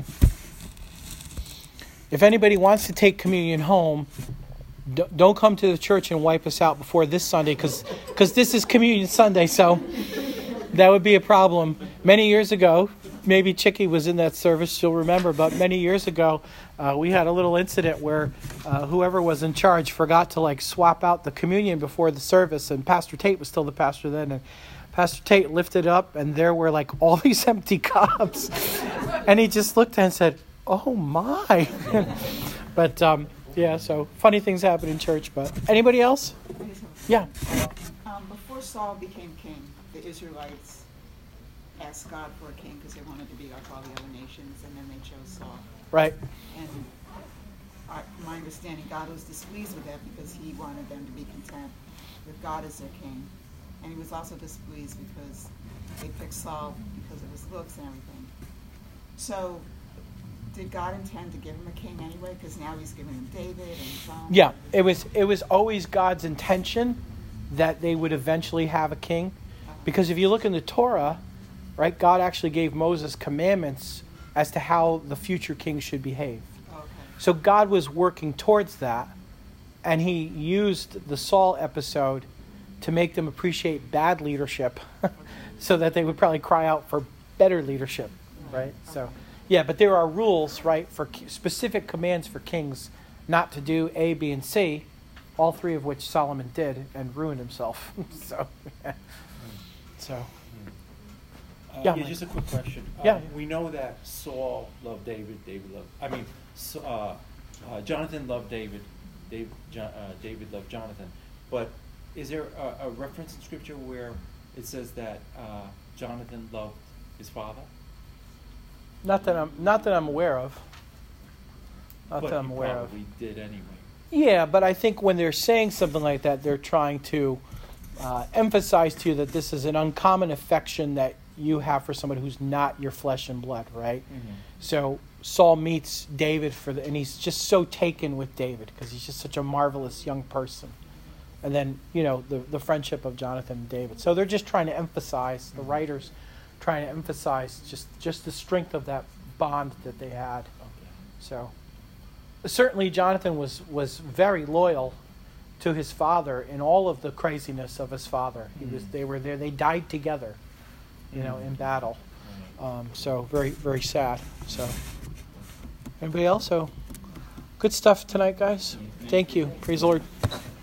If anybody wants to take communion home, don't come to the church and wipe us out before this Sunday, because this is Communion Sunday, so that would be a problem. Many years ago, maybe Chicky was in that service, she'll remember, but many years ago, we had a little incident where whoever was in charge forgot to swap out the communion before the service, and Pastor Tate was still the pastor then, and Pastor Tate lifted up, and there were all these empty cups, and he just looked and said, "Oh my!" But yeah, so funny things happen in church. But anybody else? I just have Yeah. Before Saul became king, the Israelites asked God for a king because they wanted to be like all the other nations, and then they chose Saul. Right. And from my understanding, God was displeased with that because he wanted them to be content with God as their king. And he was also displeased because they picked Saul because of his looks and everything. So did God intend to give him a king anyway? Because now he's giving him David and Solomon. Yeah, it was always God's intention that they would eventually have a king. Because if you look in the Torah, right, God actually gave Moses commandments as to how the future king should behave. Okay. So God was working towards that, and he used the Saul episode to make them appreciate bad leadership so that they would probably cry out for better leadership, right? So, yeah, but there are rules, right, for specific commands for kings not to do A, B, and C, all three of which Solomon did and ruined himself. So, yeah. So, yeah, just a quick question. Yeah. We know that Saul loved David. Jonathan loved David. David loved Jonathan. But is there a reference in Scripture where it says that Jonathan loved his father? Not that I'm aware of. But he probably did anyway. Yeah, but I think when they're saying something like that, they're trying to emphasize to you that this is an uncommon affection that you have for someone who's not your flesh and blood, right? Mm-hmm. So Saul meets David and he's just so taken with David because he's just such a marvelous young person. And then, the friendship of Jonathan and David. So they're just trying to emphasize, the writers trying to emphasize just the strength of that bond that they had. Okay. So certainly Jonathan was very loyal to his father in all of the craziness of his father. They were there. They died together, in battle. So very, very sad. So anybody else? So good stuff tonight, guys. Thank you. Praise the Lord.